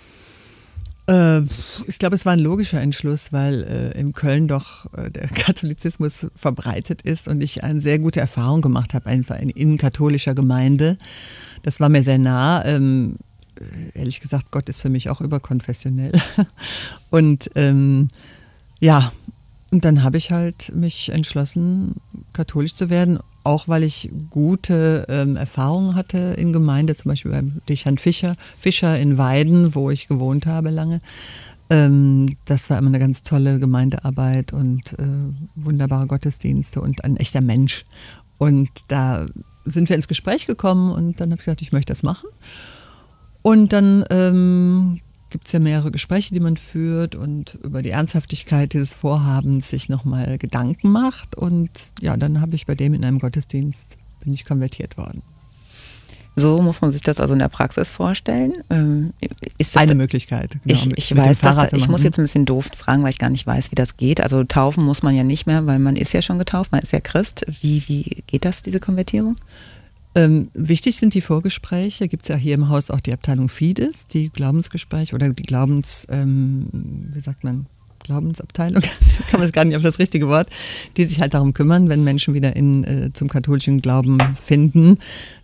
Ich glaube, es war ein logischer Entschluss, weil in Köln doch der Katholizismus verbreitet ist und ich eine sehr gute Erfahrung gemacht habe, einfach in katholischer Gemeinde. Das war mir sehr nah. Ehrlich gesagt, Gott ist für mich auch überkonfessionell. Und ja, und dann habe ich halt mich entschlossen, katholisch zu werden, auch weil ich gute Erfahrungen hatte in Gemeinde, zum Beispiel beim Richard Fischer in Weiden, wo ich gewohnt habe lange. Das war immer eine ganz tolle Gemeindearbeit und wunderbare Gottesdienste und ein echter Mensch. Und da sind wir ins Gespräch gekommen und dann habe ich gesagt, ich möchte das machen. Und dann gibt es ja mehrere Gespräche, die man führt und über die Ernsthaftigkeit dieses Vorhabens sich nochmal Gedanken macht. Und ja, dann habe ich bei dem in einem Gottesdienst, bin ich konvertiert worden. So muss man sich das also in der Praxis vorstellen. Ist das eine Möglichkeit. Genau, ich weiß, ich muss jetzt ein bisschen doof fragen, weil ich gar nicht weiß, wie das geht. Also taufen muss man ja nicht mehr, weil man ist ja schon getauft, man ist ja Christ. Wie geht das, diese Konvertierung? Wichtig sind die Vorgespräche. Gibt es ja hier im Haus auch die Abteilung Fides, die Glaubensgespräche oder die Glaubensabteilung, kann man es gar nicht auf das richtige Wort, die sich halt darum kümmern, wenn Menschen wieder zum katholischen Glauben finden,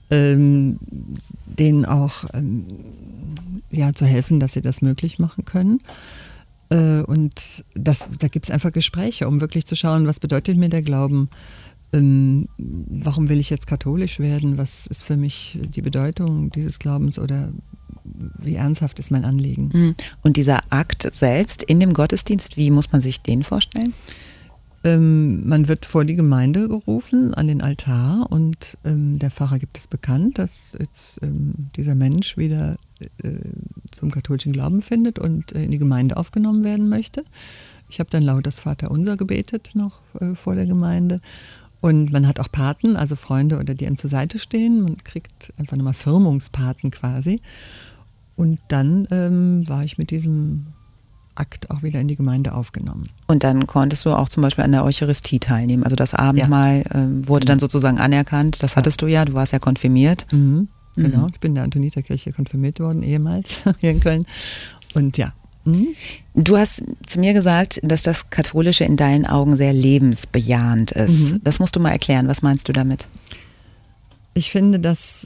denen auch zu helfen, dass sie das möglich machen können. Und da gibt es einfach Gespräche, um wirklich zu schauen, was bedeutet mir der Glauben? Warum will ich jetzt katholisch werden? Was ist für mich die Bedeutung dieses Glaubens oder wie ernsthaft ist mein Anliegen? Und dieser Akt selbst in dem Gottesdienst, wie muss man sich den vorstellen? Man wird vor die Gemeinde gerufen, an den Altar und der Pfarrer gibt es bekannt, dass jetzt dieser Mensch wieder zum katholischen Glauben findet und in die Gemeinde aufgenommen werden möchte. Ich habe dann laut das Vaterunser gebetet noch vor der Gemeinde. Und man hat auch Paten, also Freunde, oder die einem zur Seite stehen. Man kriegt einfach nochmal Firmungspaten quasi. Und dann war ich mit diesem Akt auch wieder in die Gemeinde aufgenommen. Und dann konntest du auch zum Beispiel an der Eucharistie teilnehmen. Also das Abendmahl wurde dann sozusagen anerkannt. Das hattest du ja, du warst ja konfirmiert. Genau, ich bin in der Antoniterkirche konfirmiert worden, ehemals hier in Köln. Und ja. Du hast zu mir gesagt, dass das Katholische in deinen Augen sehr lebensbejahend ist. Das musst du mal erklären. Was meinst du damit? Ich finde, dass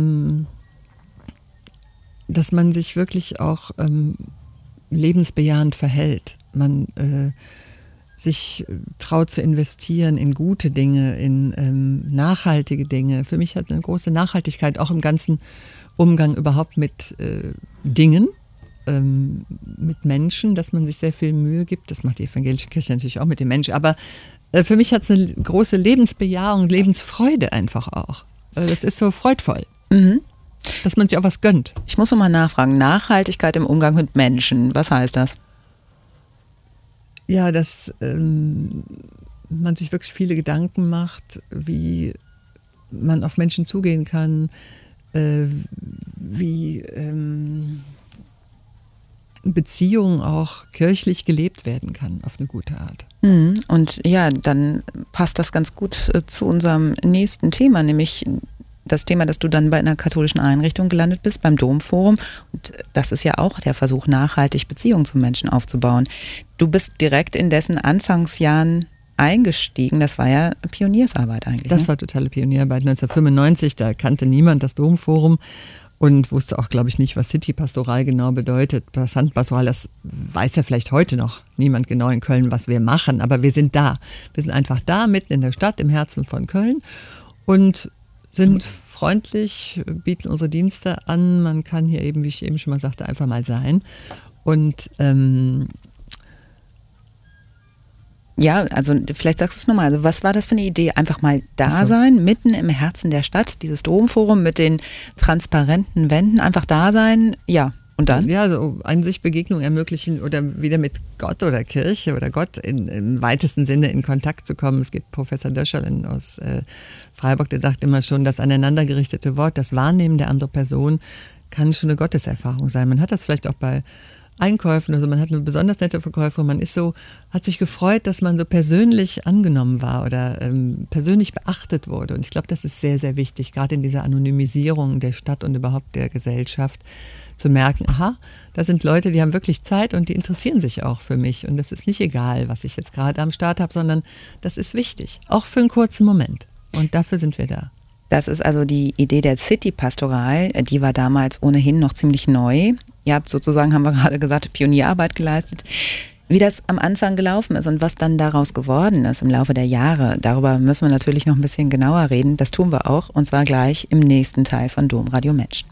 man sich wirklich auch lebensbejahend verhält. Man sich traut zu investieren in gute Dinge, in nachhaltige Dinge. Für mich hat eine große Nachhaltigkeit auch im ganzen Umgang überhaupt mit Dingen. Mit Menschen, dass man sich sehr viel Mühe gibt. Das macht die evangelische Kirche natürlich auch mit den Menschen. Aber für mich hat es eine große Lebensbejahung, Lebensfreude einfach auch. Das ist so freudvoll, dass man sich auch was gönnt. Ich muss noch mal nachfragen, Nachhaltigkeit im Umgang mit Menschen, was heißt das? Ja, dass man sich wirklich viele Gedanken macht, wie man auf Menschen zugehen kann, wie Beziehung auch kirchlich gelebt werden kann auf eine gute Art. Und ja, dann passt das ganz gut zu unserem nächsten Thema, nämlich das Thema, dass du dann bei einer katholischen Einrichtung gelandet bist, beim Domforum. Und das ist ja auch der Versuch, nachhaltig Beziehungen zu Menschen aufzubauen. Du bist direkt in dessen Anfangsjahren eingestiegen. Das war ja Pioniersarbeit eigentlich. Das war totale Pionierarbeit. 1995, da kannte niemand das Domforum. Und wusste auch, glaube ich, nicht, was City-Pastoral genau bedeutet. Passantpastoral, das weiß ja vielleicht heute noch niemand genau in Köln, was wir machen. Aber wir sind da. Wir sind einfach da, mitten in der Stadt, im Herzen von Köln. Und sind freundlich, bieten unsere Dienste an. Man kann hier eben, wie ich eben schon mal sagte, einfach mal sein. Und ja, also vielleicht sagst du es nochmal. Also was war das für eine Idee? Einfach mal da sein, mitten im Herzen der Stadt, dieses Domforum mit den transparenten Wänden, einfach da sein, ja. Und dann? Ja, so an sich Begegnung ermöglichen oder wieder mit Gott oder Kirche oder Gott im weitesten Sinne in Kontakt zu kommen. Es gibt Professor Döscherlen aus Freiburg, der sagt immer schon, das aneinandergerichtete Wort, das Wahrnehmen der anderen Person kann schon eine Gotteserfahrung sein. Man hat das vielleicht auch bei Einkäufen, also man hat eine besonders nette Verkäuferin, man ist so, hat sich gefreut, dass man so persönlich angenommen war oder persönlich beachtet wurde. Und ich glaube, das ist sehr, sehr wichtig, gerade in dieser Anonymisierung der Stadt und überhaupt der Gesellschaft, zu merken, aha, da sind Leute, die haben wirklich Zeit und die interessieren sich auch für mich. Und das ist nicht egal, was ich jetzt gerade am Start habe, sondern das ist wichtig, auch für einen kurzen Moment. Und dafür sind wir da. Das ist also die Idee der City Pastoral, die war damals ohnehin noch ziemlich neu. Ihr habt sozusagen, haben wir gerade gesagt, Pionierarbeit geleistet. Wie das am Anfang gelaufen ist und was dann daraus geworden ist im Laufe der Jahre, darüber müssen wir natürlich noch ein bisschen genauer reden. Das tun wir auch, und zwar gleich im nächsten Teil von Domradio Menschen.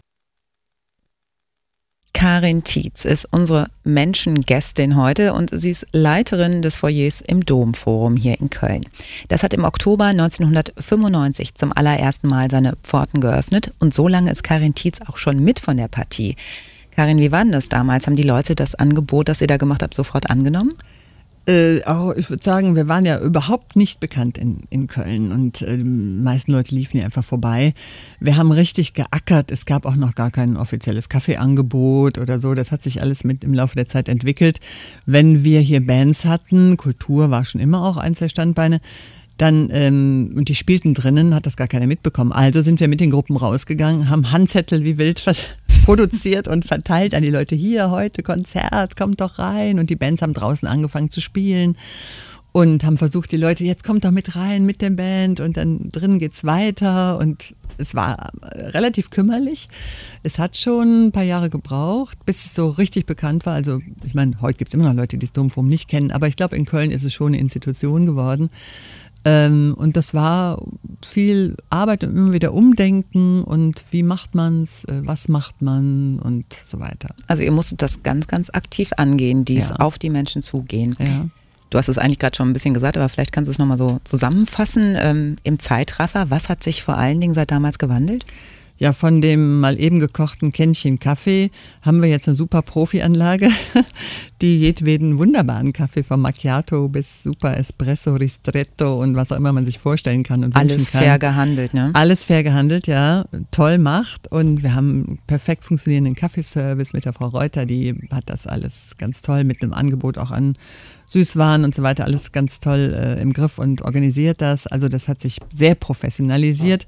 Karin Tietz ist unsere Menschengästin heute und sie ist Leiterin des Foyers im Domforum hier in Köln. Das hat im Oktober 1995 zum allerersten Mal seine Pforten geöffnet und so lange ist Karin Tietz auch schon mit von der Partie. Karin, wie war denn das damals? Haben die Leute das Angebot, das ihr da gemacht habt, sofort angenommen? Ich würde sagen, wir waren ja überhaupt nicht bekannt in Köln und die meisten Leute liefen hier einfach vorbei. Wir haben richtig geackert, es gab auch noch gar kein offizielles Kaffeeangebot oder so, das hat sich alles im Laufe der Zeit entwickelt. Wenn wir hier Bands hatten, Kultur war schon immer auch eins der Standbeine, dann, und die spielten drinnen, hat das gar keiner mitbekommen. Also sind wir mit den Gruppen rausgegangen, haben Handzettel wie wild produziert und verteilt an die Leute, hier heute Konzert, kommt doch rein. Und die Bands haben draußen angefangen zu spielen und haben versucht, die Leute, jetzt kommt doch mit rein mit der Band und dann drinnen geht's weiter. Und es war relativ kümmerlich. Es hat schon ein paar Jahre gebraucht, bis es so richtig bekannt war. Also ich meine, heute gibt es immer noch Leute, die das Domforum nicht kennen, aber ich glaube, in Köln ist es schon eine Institution geworden. Und das war viel Arbeit und immer wieder Umdenken und wie macht man's, was macht man und so weiter. Also ihr musstet das ganz, ganz aktiv angehen, auf die Menschen zugehen. Ja. Du hast es eigentlich gerade schon ein bisschen gesagt, aber vielleicht kannst du es nochmal so zusammenfassen im Zeitraffer. Was hat sich vor allen Dingen seit damals gewandelt? Ja, von dem mal eben gekochten Kännchen Kaffee haben wir jetzt eine super Profi-Anlage, die jedweden wunderbaren Kaffee vom Macchiato bis Super Espresso, Ristretto und was auch immer man sich vorstellen kann und wünschen kann. Alles fair gehandelt, ne? Alles fair gehandelt, ja. Toll macht und wir haben einen perfekt funktionierenden Kaffeeservice mit der Frau Reuter, die hat das alles ganz toll mit einem Angebot auch an Süßwaren und so weiter, alles ganz toll im Griff und organisiert das. Also das hat sich sehr professionalisiert.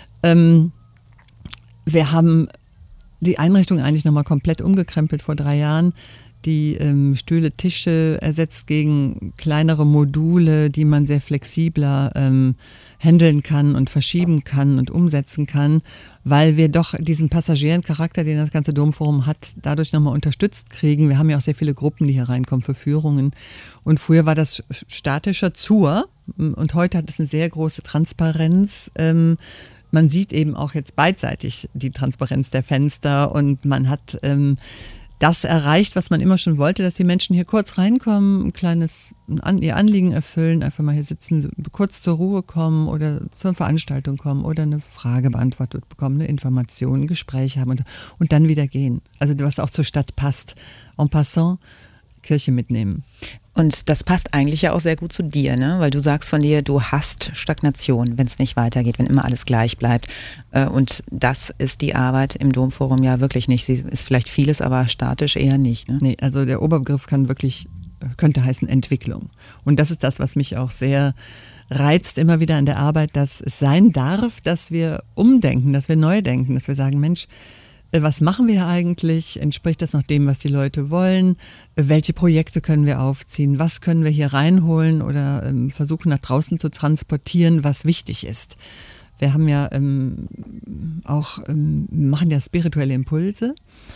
Wir haben die Einrichtung eigentlich nochmal komplett umgekrempelt vor 3 Jahren. Die Stühle, Tische ersetzt gegen kleinere Module, die man sehr flexibler handeln kann und verschieben kann und umsetzen kann, weil wir doch diesen Passagierencharakter, den das ganze Domforum hat, dadurch nochmal unterstützt kriegen. Wir haben ja auch sehr viele Gruppen, die hier reinkommen für Führungen. Und früher war das statischer zur und heute hat es eine sehr große Transparenz. Man sieht eben auch jetzt beidseitig die Transparenz der Fenster und man hat das erreicht, was man immer schon wollte, dass die Menschen hier kurz reinkommen, ihr Anliegen erfüllen, einfach mal hier sitzen, kurz zur Ruhe kommen oder zur Veranstaltung kommen oder eine Frage beantwortet bekommen, eine Information, ein Gespräch haben und dann wieder gehen. Also was auch zur Stadt passt. En passant, Kirche mitnehmen. Und das passt eigentlich ja auch sehr gut zu dir, ne? Weil du sagst von dir, du hast Stagnation, wenn es nicht weitergeht, wenn immer alles gleich bleibt. Und das ist die Arbeit im Domforum ja wirklich nicht. Sie ist vielleicht vieles, aber statisch eher nicht. Ne? Nee, also der Oberbegriff könnte heißen Entwicklung. Und das ist das, was mich auch sehr reizt immer wieder an der Arbeit, dass es sein darf, dass wir umdenken, dass wir neu denken, dass wir sagen, Mensch, was machen wir eigentlich? Entspricht das noch dem, was die Leute wollen? Welche Projekte können wir aufziehen? Was können wir hier reinholen oder versuchen nach draußen zu transportieren, was wichtig ist? Wir haben ja machen ja spirituelle Impulse.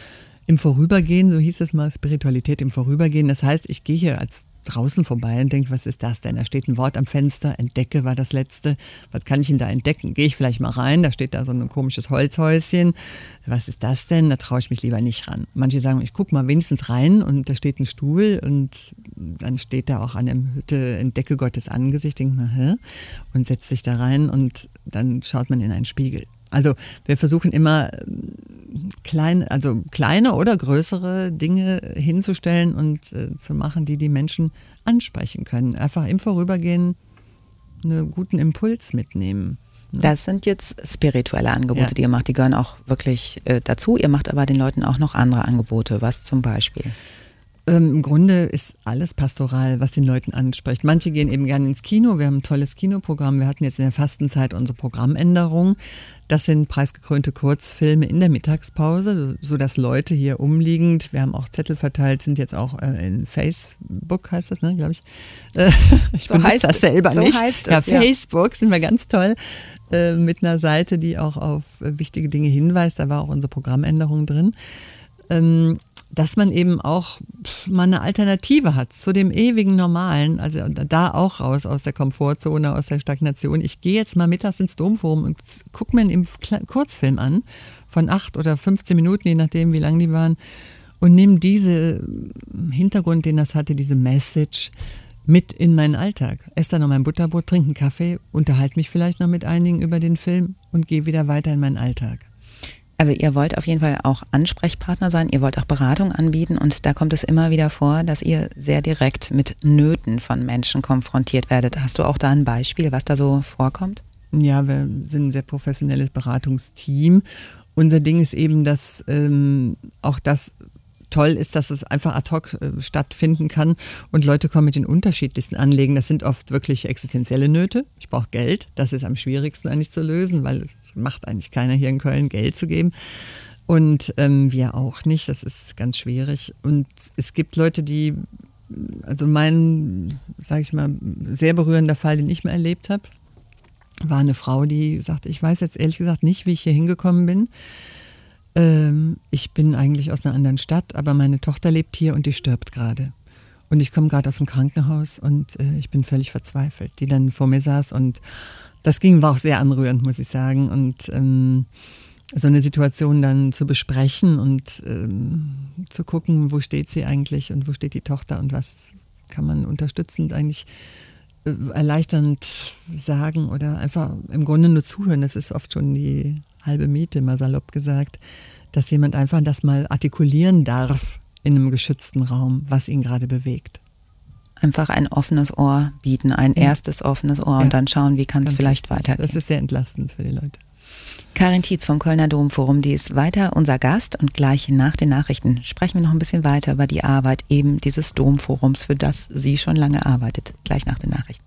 im Vorübergehen, so hieß es mal, Spiritualität im Vorübergehen. Das heißt, ich gehe hier als draußen vorbei und denke, was ist das denn? Da steht ein Wort am Fenster, entdecke war das letzte. Was kann ich denn da entdecken? Gehe ich vielleicht mal rein, da steht da so ein komisches Holzhäuschen. Was ist das denn? Da traue ich mich lieber nicht ran. Manche sagen, ich gucke mal wenigstens rein und da steht ein Stuhl und dann steht da auch an der Hütte, entdecke Gottes Angesicht. Denkt man, hä? Und setzt sich da rein und dann schaut man in einen Spiegel. Also wir versuchen immer kleine oder größere Dinge hinzustellen und zu machen, die Menschen ansprechen können. Einfach im Vorübergehen einen guten Impuls mitnehmen. Ne? Das sind jetzt spirituelle Angebote, die ihr macht. Die gehören auch wirklich dazu. Ihr macht aber den Leuten auch noch andere Angebote. Was zum Beispiel? Im Grunde ist alles pastoral, was den Leuten anspricht. Manche gehen eben gerne ins Kino. Wir haben ein tolles Kinoprogramm. Wir hatten jetzt in der Fastenzeit unsere Programmänderung. Das sind preisgekrönte Kurzfilme in der Mittagspause, sodass Leute hier umliegend, wir haben auch Zettel verteilt, sind jetzt auch in Facebook, heißt das, ne, glaube ich. Ich so benutze das selber so nicht. Heißt es, Facebook sind wir ganz toll. Mit einer Seite, die auch auf wichtige Dinge hinweist. Da war auch unsere Programmänderung drin. Dass man eben auch mal eine Alternative hat zu dem ewigen Normalen, also da auch raus aus der Komfortzone, aus der Stagnation. Ich gehe jetzt mal mittags ins Domforum und gucke mir einen Kurzfilm an, von 8 oder 15 Minuten, je nachdem wie lang die waren, und nehme diesen Hintergrund, den das hatte, diese Message mit in meinen Alltag. Esse dann noch mein Butterbrot, trinke einen Kaffee, unterhalte mich vielleicht noch mit einigen über den Film und gehe wieder weiter in meinen Alltag. Also ihr wollt auf jeden Fall auch Ansprechpartner sein, ihr wollt auch Beratung anbieten und da kommt es immer wieder vor, dass ihr sehr direkt mit Nöten von Menschen konfrontiert werdet. Hast du auch da ein Beispiel, was da so vorkommt? Ja, wir sind ein sehr professionelles Beratungsteam. Unser Ding ist eben, dass auch das toll ist, dass es einfach ad hoc stattfinden kann und Leute kommen mit den unterschiedlichsten Anliegen. Das sind oft wirklich existenzielle Nöte. Ich brauche Geld. Das ist am schwierigsten eigentlich zu lösen, weil es macht eigentlich keiner hier in Köln, Geld zu geben. Und wir auch nicht. Das ist ganz schwierig. Und es gibt Leute, die, also mein, sage ich mal, sehr berührender Fall, den ich mal erlebt habe, war eine Frau, die sagte, ich weiß jetzt ehrlich gesagt nicht, wie ich hier hingekommen bin. Ich bin eigentlich aus einer anderen Stadt, aber meine Tochter lebt hier und die stirbt gerade. Und ich komme gerade aus dem Krankenhaus und ich bin völlig verzweifelt, die dann vor mir saß. Und das war auch sehr anrührend, muss ich sagen. Und so eine Situation dann zu besprechen und zu gucken, wo steht sie eigentlich und wo steht die Tochter und was kann man unterstützend eigentlich erleichternd sagen oder einfach im Grunde nur zuhören. Das ist oft schon die halbe Miete, mal salopp gesagt, dass jemand einfach das mal artikulieren darf in einem geschützten Raum, was ihn gerade bewegt. Einfach ein offenes Ohr bieten, ein erstes offenes Ohr und dann schauen, wie kann es vielleicht weitergehen. Das ist sehr entlastend für die Leute. Karin Tietz vom Kölner Domforum, die ist weiter unser Gast und gleich nach den Nachrichten sprechen wir noch ein bisschen weiter über die Arbeit eben dieses Domforums, für das sie schon lange arbeitet. Gleich nach den Nachrichten.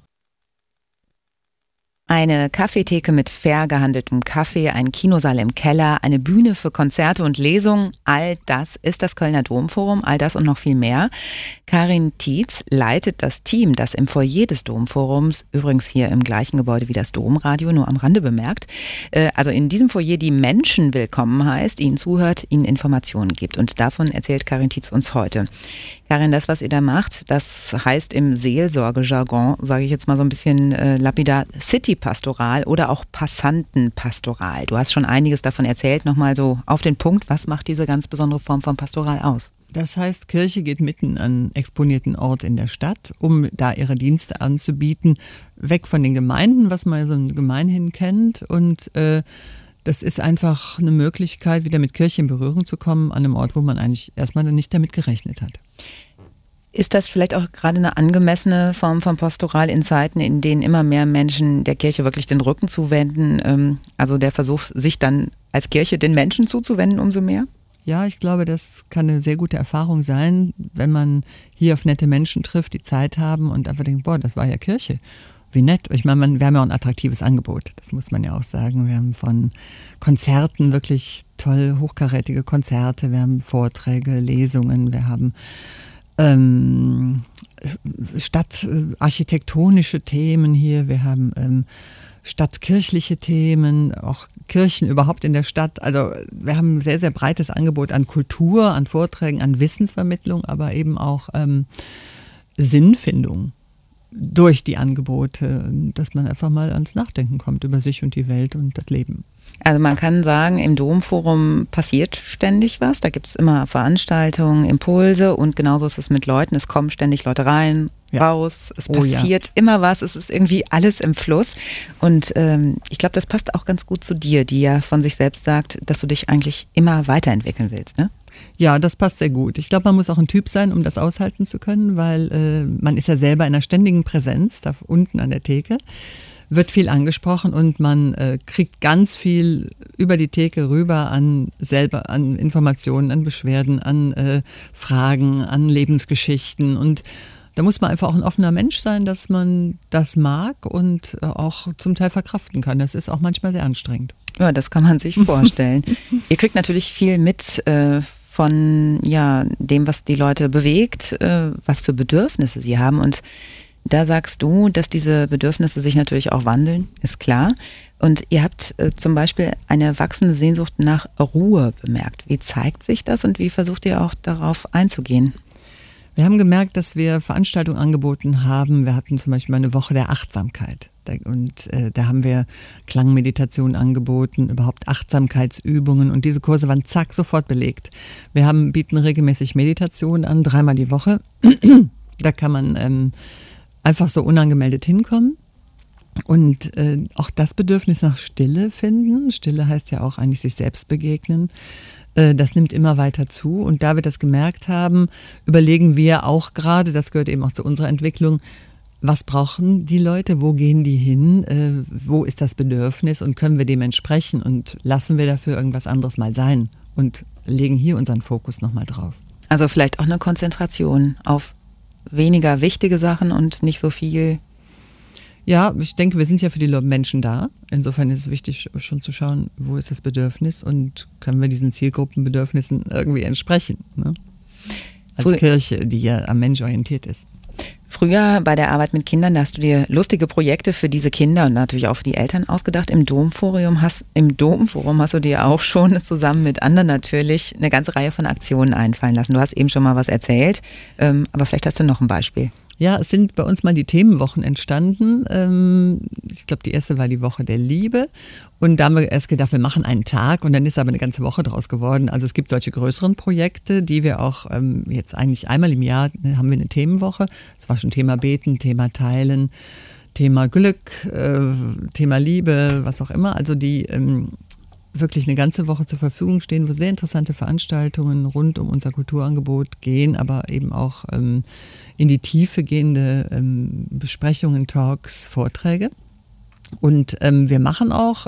Eine Kaffeetheke mit fair gehandeltem Kaffee, ein Kinosaal im Keller, eine Bühne für Konzerte und Lesungen, all das ist das Kölner Domforum, all das und noch viel mehr. Karin Tietz leitet das Team, das im Foyer des Domforums, übrigens hier im gleichen Gebäude wie das Domradio, nur am Rande bemerkt, also in diesem Foyer die Menschen willkommen heißt, ihnen zuhört, ihnen Informationen gibt. Und davon erzählt Karin Tietz uns heute. Karin, das, was ihr da macht, das heißt im Seelsorgejargon, sage ich jetzt mal so ein bisschen lapidar, City-Pastoral oder auch Passantenpastoral. Du hast schon einiges davon erzählt, nochmal so auf den Punkt, was macht diese ganz besondere Form von Pastoral aus? Das heißt, Kirche geht mitten an exponierten Ort in der Stadt, um da ihre Dienste anzubieten, weg von den Gemeinden, was man so gemeinhin kennt und das ist einfach eine Möglichkeit, wieder mit Kirche in Berührung zu kommen, an einem Ort, wo man eigentlich erstmal nicht damit gerechnet hat. Ist das vielleicht auch gerade eine angemessene Form von Pastoral in Zeiten, in denen immer mehr Menschen der Kirche wirklich den Rücken zuwenden? Also der Versuch, sich dann als Kirche den Menschen zuzuwenden, umso mehr? Ja, ich glaube, das kann eine sehr gute Erfahrung sein, wenn man hier auf nette Menschen trifft, die Zeit haben und einfach denkt, boah, das war ja Kirche. Wie nett. Ich meine, wir haben ja auch ein attraktives Angebot, das muss man ja auch sagen. Wir haben von Konzerten wirklich toll, hochkarätige Konzerte, wir haben Vorträge, Lesungen, wir haben stadtarchitektonische Themen hier, wir haben stadtkirchliche Themen, auch Kirchen überhaupt in der Stadt. Also wir haben ein sehr, sehr breites Angebot an Kultur, an Vorträgen, an Wissensvermittlung, aber eben auch Sinnfindung durch die Angebote, dass man einfach mal ans Nachdenken kommt über sich und die Welt und das Leben. Also man kann sagen, im Domforum passiert ständig was. Da gibt es immer Veranstaltungen, Impulse und genauso ist es mit Leuten. Es kommen ständig Leute rein, raus, es passiert immer was. Es ist irgendwie alles im Fluss. Und ich glaube, das passt auch ganz gut zu dir, die ja von sich selbst sagt, dass du dich eigentlich immer weiterentwickeln willst, ne? Ja, das passt sehr gut. Ich glaube, man muss auch ein Typ sein, um das aushalten zu können, weil man ist ja selber in einer ständigen Präsenz, da unten an der Theke. Wird viel angesprochen und man kriegt ganz viel über die Theke rüber an Informationen, an Beschwerden, an Fragen, an Lebensgeschichten. Und da muss man einfach auch ein offener Mensch sein, dass man das mag und auch zum Teil verkraften kann. Das ist auch manchmal sehr anstrengend. Ja, das kann man sich vorstellen. Ihr kriegt natürlich viel mit von dem, was die Leute bewegt, was für Bedürfnisse sie haben. Und da sagst du, dass diese Bedürfnisse sich natürlich auch wandeln, ist klar. Und ihr habt zum Beispiel eine wachsende Sehnsucht nach Ruhe bemerkt. Wie zeigt sich das und wie versucht ihr auch darauf einzugehen? Wir haben gemerkt, dass wir Veranstaltungen angeboten haben. Wir hatten zum Beispiel eine Woche der Achtsamkeit. Und da haben wir Klangmeditationen angeboten, überhaupt Achtsamkeitsübungen. Und diese Kurse waren sofort belegt. Wir bieten regelmäßig Meditationen an, 3-mal die Woche. Da kann man einfach so unangemeldet hinkommen und auch das Bedürfnis nach Stille finden. Stille heißt ja auch eigentlich sich selbst begegnen. Das nimmt immer weiter zu und da wir das gemerkt haben, überlegen wir auch gerade, das gehört eben auch zu unserer Entwicklung, was brauchen die Leute, wo gehen die hin, wo ist das Bedürfnis und können wir dem entsprechen und lassen wir dafür irgendwas anderes mal sein und legen hier unseren Fokus nochmal drauf. Also vielleicht auch eine Konzentration auf weniger wichtige Sachen und nicht so viel. Ja, ich denke, wir sind ja für die Menschen da. Insofern ist es wichtig, schon zu schauen, wo ist das Bedürfnis und können wir diesen Zielgruppenbedürfnissen irgendwie entsprechen. Ne? Als Kirche, die ja am Mensch orientiert ist. Früher bei der Arbeit mit Kindern, da hast du dir lustige Projekte für diese Kinder und natürlich auch für die Eltern ausgedacht. Im Domforum hast du dir auch schon zusammen mit anderen natürlich eine ganze Reihe von Aktionen einfallen lassen. Du hast eben schon mal was erzählt, aber vielleicht hast du noch ein Beispiel. Ja, es sind bei uns mal die Themenwochen entstanden. Ich glaube, die erste war die Woche der Liebe. Und da haben wir erst gedacht, wir machen einen Tag und dann ist aber eine ganze Woche draus geworden. Also es gibt solche größeren Projekte, die wir auch jetzt eigentlich einmal im Jahr haben wir eine Themenwoche. Es war schon Thema Beten, Thema Teilen, Thema Glück, Thema Liebe, was auch immer. Also die wirklich eine ganze Woche zur Verfügung stehen, wo sehr interessante Veranstaltungen rund um unser Kulturangebot gehen, aber eben auch in die Tiefe gehende Besprechungen, Talks, Vorträge. Und wir machen auch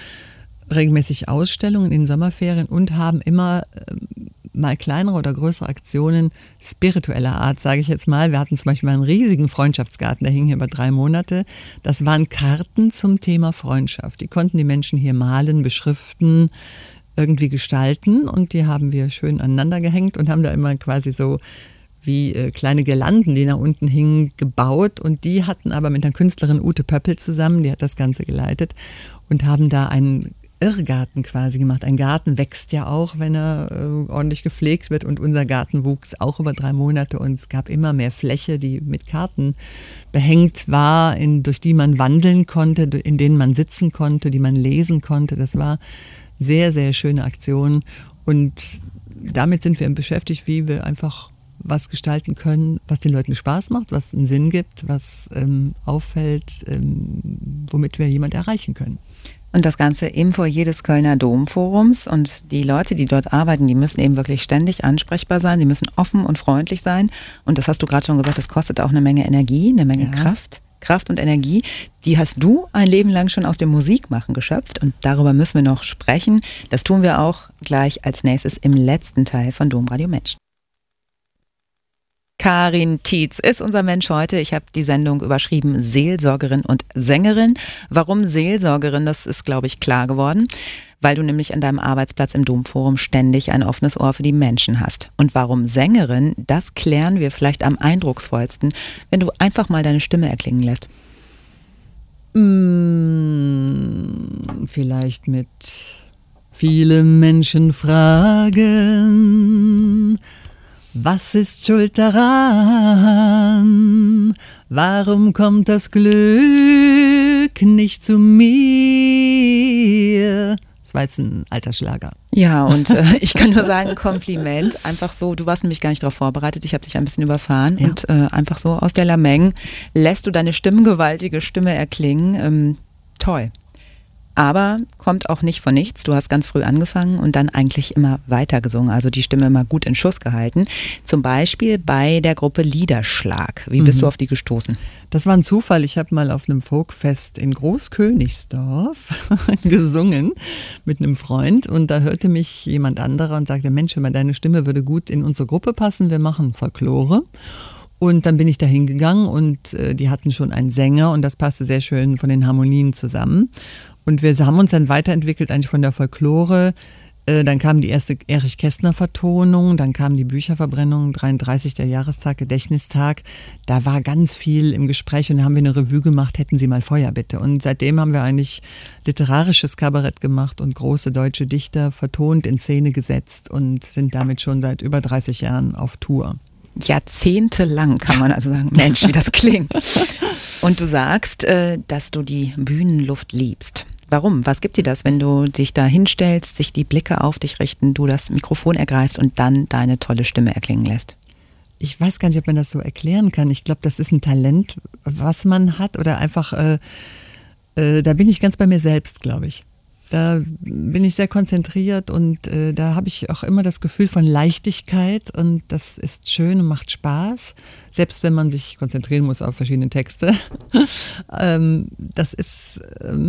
regelmäßig Ausstellungen in Sommerferien und haben immer mal kleinere oder größere Aktionen spiritueller Art, sage ich jetzt mal. Wir hatten zum Beispiel mal einen riesigen Freundschaftsgarten, der hing hier über 3 Monate. Das waren Karten zum Thema Freundschaft. Die konnten die Menschen hier malen, beschriften, irgendwie gestalten und die haben wir schön aneinander gehängt und haben da immer quasi so wie kleine Girlanden, die nach unten hingen, gebaut und die hatten aber mit der Künstlerin Ute Pöppel zusammen, die hat das Ganze geleitet und haben da einen Irrgarten quasi gemacht. Ein Garten wächst ja auch, wenn er ordentlich gepflegt wird und unser Garten wuchs auch über 3 Monate und es gab immer mehr Fläche, die mit Karten behängt war, durch die man wandeln konnte, in denen man sitzen konnte, die man lesen konnte. Das war sehr, sehr schöne Aktion und damit sind wir beschäftigt, wie wir einfach was gestalten können, was den Leuten Spaß macht, was einen Sinn gibt, was auffällt, womit wir jemanden erreichen können. Und das Ganze im Foyer des Kölner Domforums und die Leute, die dort arbeiten, die müssen eben wirklich ständig ansprechbar sein, die müssen offen und freundlich sein und das hast du gerade schon gesagt, das kostet auch eine Menge Energie, eine Menge Kraft und Energie, die hast du ein Leben lang schon aus dem Musikmachen geschöpft und darüber müssen wir noch sprechen. Das tun wir auch gleich als nächstes im letzten Teil von Domradio Mensch. Karin Tietz ist unser Mensch heute. Ich habe die Sendung überschrieben Seelsorgerin und Sängerin. Warum Seelsorgerin? Das ist, glaube ich, klar geworden, weil du nämlich an deinem Arbeitsplatz im Domforum ständig ein offenes Ohr für die Menschen hast. Und warum Sängerin? Das klären wir vielleicht am eindrucksvollsten, wenn du einfach mal deine Stimme erklingen lässt. Vielleicht mit viele Menschen fragen, was ist schuld daran? Warum kommt das Glück nicht zu mir? Das war jetzt ein alter Schlager. Ja, und ich kann nur sagen, Kompliment. Einfach so, du warst nämlich gar nicht darauf vorbereitet. Ich habe dich ein bisschen überfahren. Ja. Und einfach so aus der Lameng lässt du deine stimmgewaltige Stimme erklingen. Toll. Aber kommt auch nicht von nichts. Du hast ganz früh angefangen und dann eigentlich immer weiter gesungen. Also die Stimme immer gut in Schuss gehalten. Zum Beispiel bei der Gruppe Liederschlag. Wie bist du auf die gestoßen? Das war ein Zufall. Ich habe mal auf einem Folkfest in Großkönigsdorf gesungen mit einem Freund. Und da hörte mich jemand anderer und sagte, Mensch, hör mal, deine Stimme würde gut in unsere Gruppe passen. Wir machen Folklore. Und dann bin ich da hingegangen und die hatten schon einen Sänger und das passte sehr schön von den Harmonien zusammen. Und wir haben uns dann weiterentwickelt eigentlich von der Folklore. Dann kam die erste Erich-Kästner-Vertonung, dann kam die Bücherverbrennung, 33. der Jahrestag, Gedächtnistag. Da war ganz viel im Gespräch und da haben wir eine Revue gemacht, hätten Sie mal Feuer bitte. Und seitdem haben wir eigentlich literarisches Kabarett gemacht und große deutsche Dichter vertont, in Szene gesetzt und sind damit schon seit über 30 Jahren auf Tour. Jahrzehntelang kann man also sagen, Mensch, wie das klingt. Und du sagst, dass du die Bühnenluft liebst. Warum? Was gibt dir das, wenn du dich da hinstellst, sich die Blicke auf dich richten, du das Mikrofon ergreifst und dann deine tolle Stimme erklingen lässt? Ich weiß gar nicht, ob man das so erklären kann. Ich glaube, das ist ein Talent, was man hat oder einfach, da bin ich ganz bei mir selbst, glaube ich. Da bin ich sehr konzentriert und da habe ich auch immer das Gefühl von Leichtigkeit und das ist schön und macht Spaß, selbst wenn man sich konzentrieren muss auf verschiedene Texte. Das ist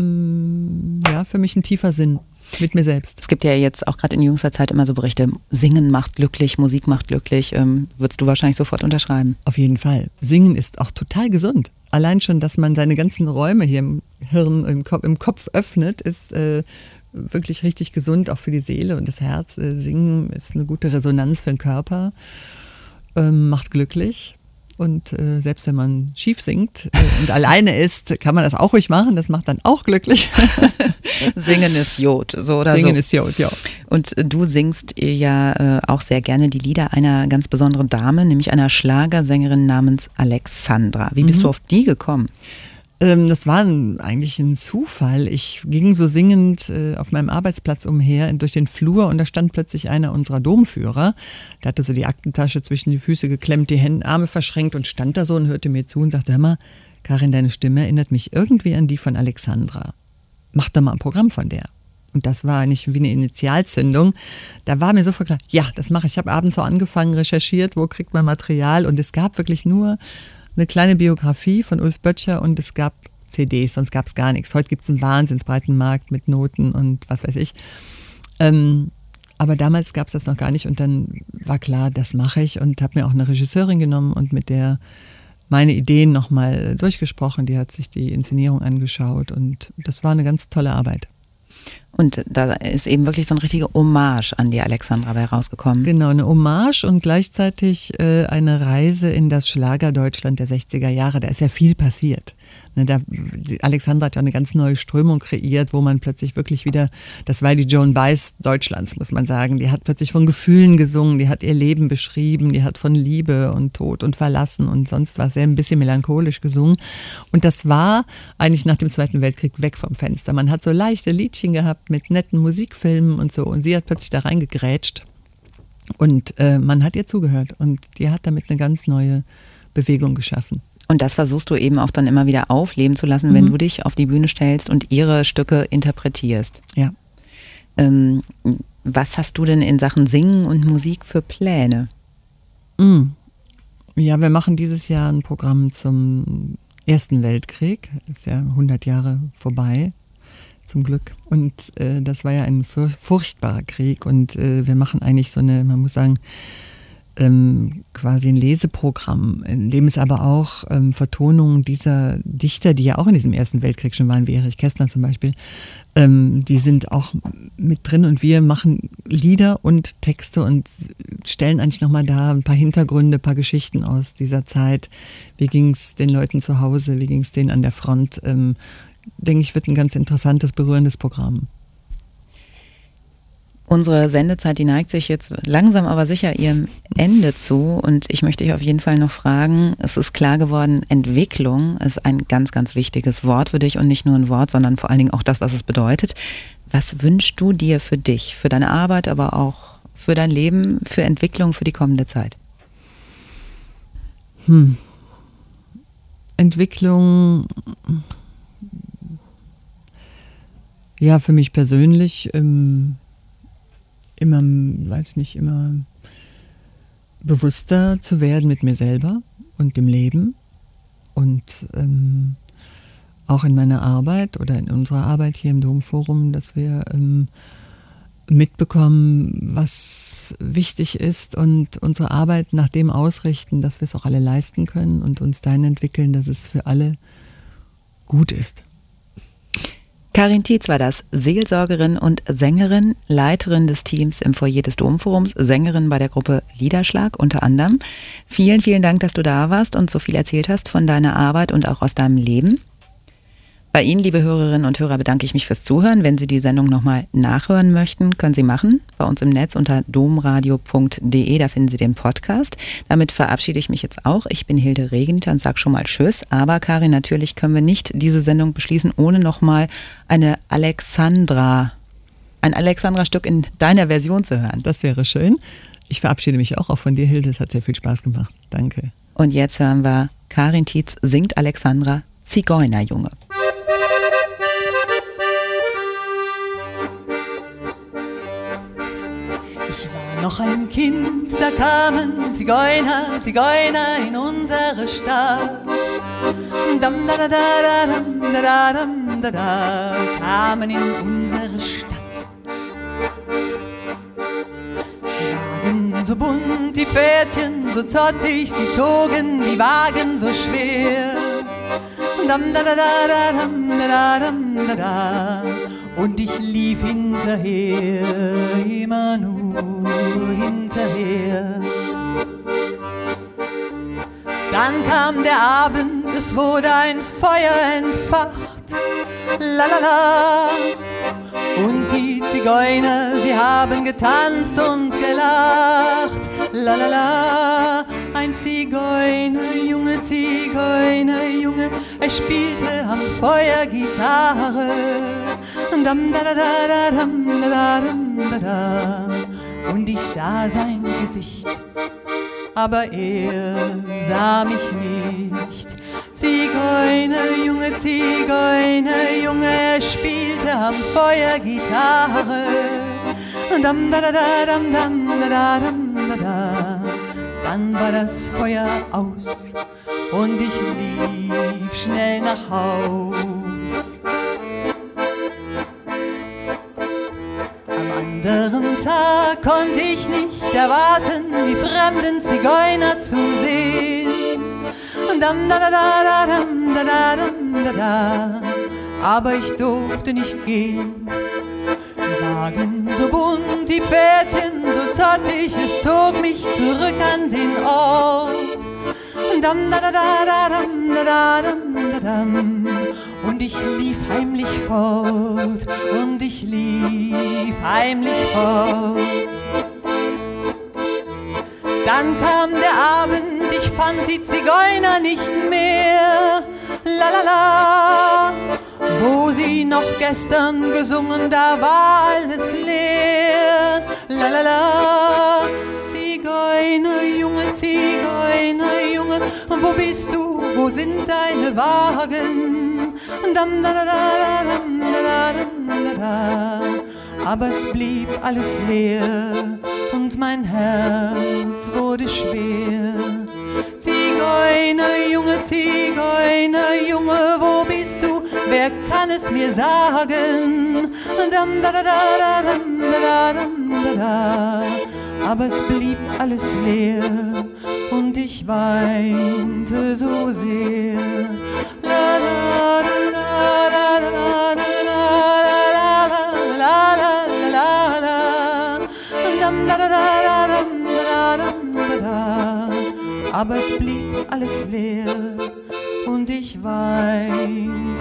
ja für mich ein tiefer Sinn mit mir selbst. Es gibt ja jetzt auch gerade in jüngster Zeit immer so Berichte, Singen macht glücklich, Musik macht glücklich. Würdest du wahrscheinlich sofort unterschreiben? Auf jeden Fall. Singen ist auch total gesund. Allein schon, dass man seine ganzen Räume hier im Hirn, im Kopf öffnet, ist wirklich richtig gesund, auch für die Seele und das Herz. Singen ist eine gute Resonanz für den Körper, macht glücklich. Und selbst wenn man schief singt und alleine ist, kann man das auch ruhig machen. Das macht dann auch glücklich. Singen ist Jod, so oder Singen so. ist Jod, ja. Und du singst ja auch sehr gerne die Lieder einer ganz besonderen Dame, nämlich einer Schlagersängerin namens Alexandra. Wie bist du auf die gekommen? Das war eigentlich ein Zufall. Ich ging so singend auf meinem Arbeitsplatz umher durch den Flur und da stand plötzlich einer unserer Domführer. Der hatte so die Aktentasche zwischen die Füße geklemmt, die Arme verschränkt und stand da so und hörte mir zu und sagte, hör mal, Karin, deine Stimme erinnert mich irgendwie an die von Alexandra. Mach doch mal ein Programm von der. Und das war nicht wie eine Initialzündung. Da war mir sofort klar, ja, das mache ich. Ich habe abends so angefangen, recherchiert, wo kriegt man Material und es gab wirklich nur eine kleine Biografie von Ulf Böttcher und es gab CDs, sonst gab es gar nichts. Heute gibt es einen wahnsinnsbreiten Markt mit Noten und was weiß ich. Aber damals gab es das noch gar nicht und dann war klar, das mache ich und habe mir auch eine Regisseurin genommen und mit der meine Ideen nochmal durchgesprochen. Die hat sich die Inszenierung angeschaut und das war eine ganz tolle Arbeit. Und da ist eben wirklich so eine richtige Hommage an die Alexandra bei rausgekommen. Genau, eine Hommage und gleichzeitig eine Reise in das Schlagerdeutschland der 60er Jahre. Da ist ja viel passiert. Alexandra hat ja eine ganz neue Strömung kreiert, wo man plötzlich wirklich wieder, das war die Joan Baez Deutschlands, muss man sagen. Die hat plötzlich von Gefühlen gesungen, die hat ihr Leben beschrieben, die hat von Liebe und Tod und Verlassen und sonst was, sehr ein bisschen melancholisch gesungen. Und das war eigentlich nach dem Zweiten Weltkrieg weg vom Fenster. Man hat so leichte Liedchen gehabt mit netten Musikfilmen und so und sie hat plötzlich da reingegrätscht und man hat ihr zugehört und die hat damit eine ganz neue Bewegung geschaffen. Und das versuchst du eben auch dann immer wieder aufleben zu lassen, wenn du dich auf die Bühne stellst und ihre Stücke interpretierst. Ja. Was hast du denn in Sachen Singen und Musik für Pläne? Ja, wir machen dieses Jahr ein Programm zum Ersten Weltkrieg. Ist ja 100 Jahre vorbei, zum Glück. Und das war ja ein furchtbarer Krieg. Und wir machen eigentlich so eine, man muss sagen, quasi ein Leseprogramm, in dem es aber auch Vertonungen dieser Dichter, die ja auch in diesem Ersten Weltkrieg schon waren, wie Erich Kästner zum Beispiel, die sind auch mit drin und wir machen Lieder und Texte und stellen eigentlich nochmal da ein paar Hintergründe, ein paar Geschichten aus dieser Zeit. Wie ging es den Leuten zu Hause, wie ging es denen an der Front? denke ich, wird ein ganz interessantes, berührendes Programm. Unsere Sendezeit, die neigt sich jetzt langsam aber sicher ihrem Ende zu und ich möchte dich auf jeden Fall noch fragen, es ist klar geworden, Entwicklung ist ein ganz, ganz wichtiges Wort für dich und nicht nur ein Wort, sondern vor allen Dingen auch das, was es bedeutet. Was wünschst du dir für dich, für deine Arbeit, aber auch für dein Leben, für Entwicklung, für die kommende Zeit? Entwicklung, ja, für mich persönlich immer bewusster zu werden mit mir selber und dem Leben und auch in meiner Arbeit oder in unserer Arbeit hier im Domforum, dass wir mitbekommen, was wichtig ist und unsere Arbeit nach dem ausrichten, dass wir es auch alle leisten können und uns dahin entwickeln, dass es für alle gut ist. Karin Tietz war das, Seelsorgerin und Sängerin, Leiterin des Teams im Foyer des Domforums, Sängerin bei der Gruppe Liederschlag unter anderem. Vielen, vielen Dank, dass du da warst und so viel erzählt hast von deiner Arbeit und auch aus deinem Leben. Bei Ihnen, liebe Hörerinnen und Hörer, bedanke ich mich fürs Zuhören. Wenn Sie die Sendung nochmal nachhören möchten, können Sie machen. Bei uns im Netz unter domradio.de, da finden Sie den Podcast. Damit verabschiede ich mich jetzt auch. Ich bin Hilde Regeniter und sage schon mal Tschüss. Aber Karin, natürlich können wir nicht diese Sendung beschließen, ohne nochmal ein Alexandra-Stück in deiner Version zu hören. Das wäre schön. Ich verabschiede mich auch von dir, Hilde. Es hat sehr viel Spaß gemacht. Danke. Und jetzt hören wir Karin Tietz singt Alexandra, Zigeunerjunge. Noch ein Kind, da kamen Zigeuner in unsere Stadt. Dam da da da dam da da dam da da, kamen in unsere Stadt. Die Wagen so bunt, die Pferdchen so zottig, sie zogen die Wagen so schwer. Dam da da da dam da da dam da da. Und ich lief hinterher, immer nur hinterher. Dann kam der Abend, es wurde ein Feuer entfacht, la la la. Und die Zigeuner, sie haben getanzt und gelacht, la la la. Ein Zigeunerjunge, er spielte am Feuer Gitarre. Dam da da da dam da da dam da da. Und ich sah sein Gesicht, aber er sah mich nicht. Zigeunerjunge, er spielte am Feuer Gitarre. Dam da da da dam dam da da dam da da. Dann war das Feuer aus und ich lief schnell nach Haus. Am anderen Tag konnte ich nicht erwarten, die fremden Zigeuner zu sehen. Dam da da da dam da da dam da da. Aber ich durfte nicht gehen. Die Wagen so bunt, die Pferdchen so zottig, es zog mich zurück an den Ort. Dam da da da dam da da dam da dam. Und ich lief heimlich fort, und ich lief heimlich fort. Dann kam der Abend, ich fand die Zigeuner nicht mehr, la la la. Wo sie noch gestern gesungen, da war alles leer, la la la. Zigeunerjunge, wo bist du, wo sind deine Wagen? Dam da da da dam da da dam da da. Aber es blieb alles leer und mein Herz wurde schwer. Zigeunerjunge, wo bist du? Wer kann es mir sagen? Dam da da da dam da da dam da da. Aber es blieb alles leer und ich weinte so sehr. La la la la la la la la la. Dam da da da dam da dam da da. Aber es blieb alles leer und ich weinte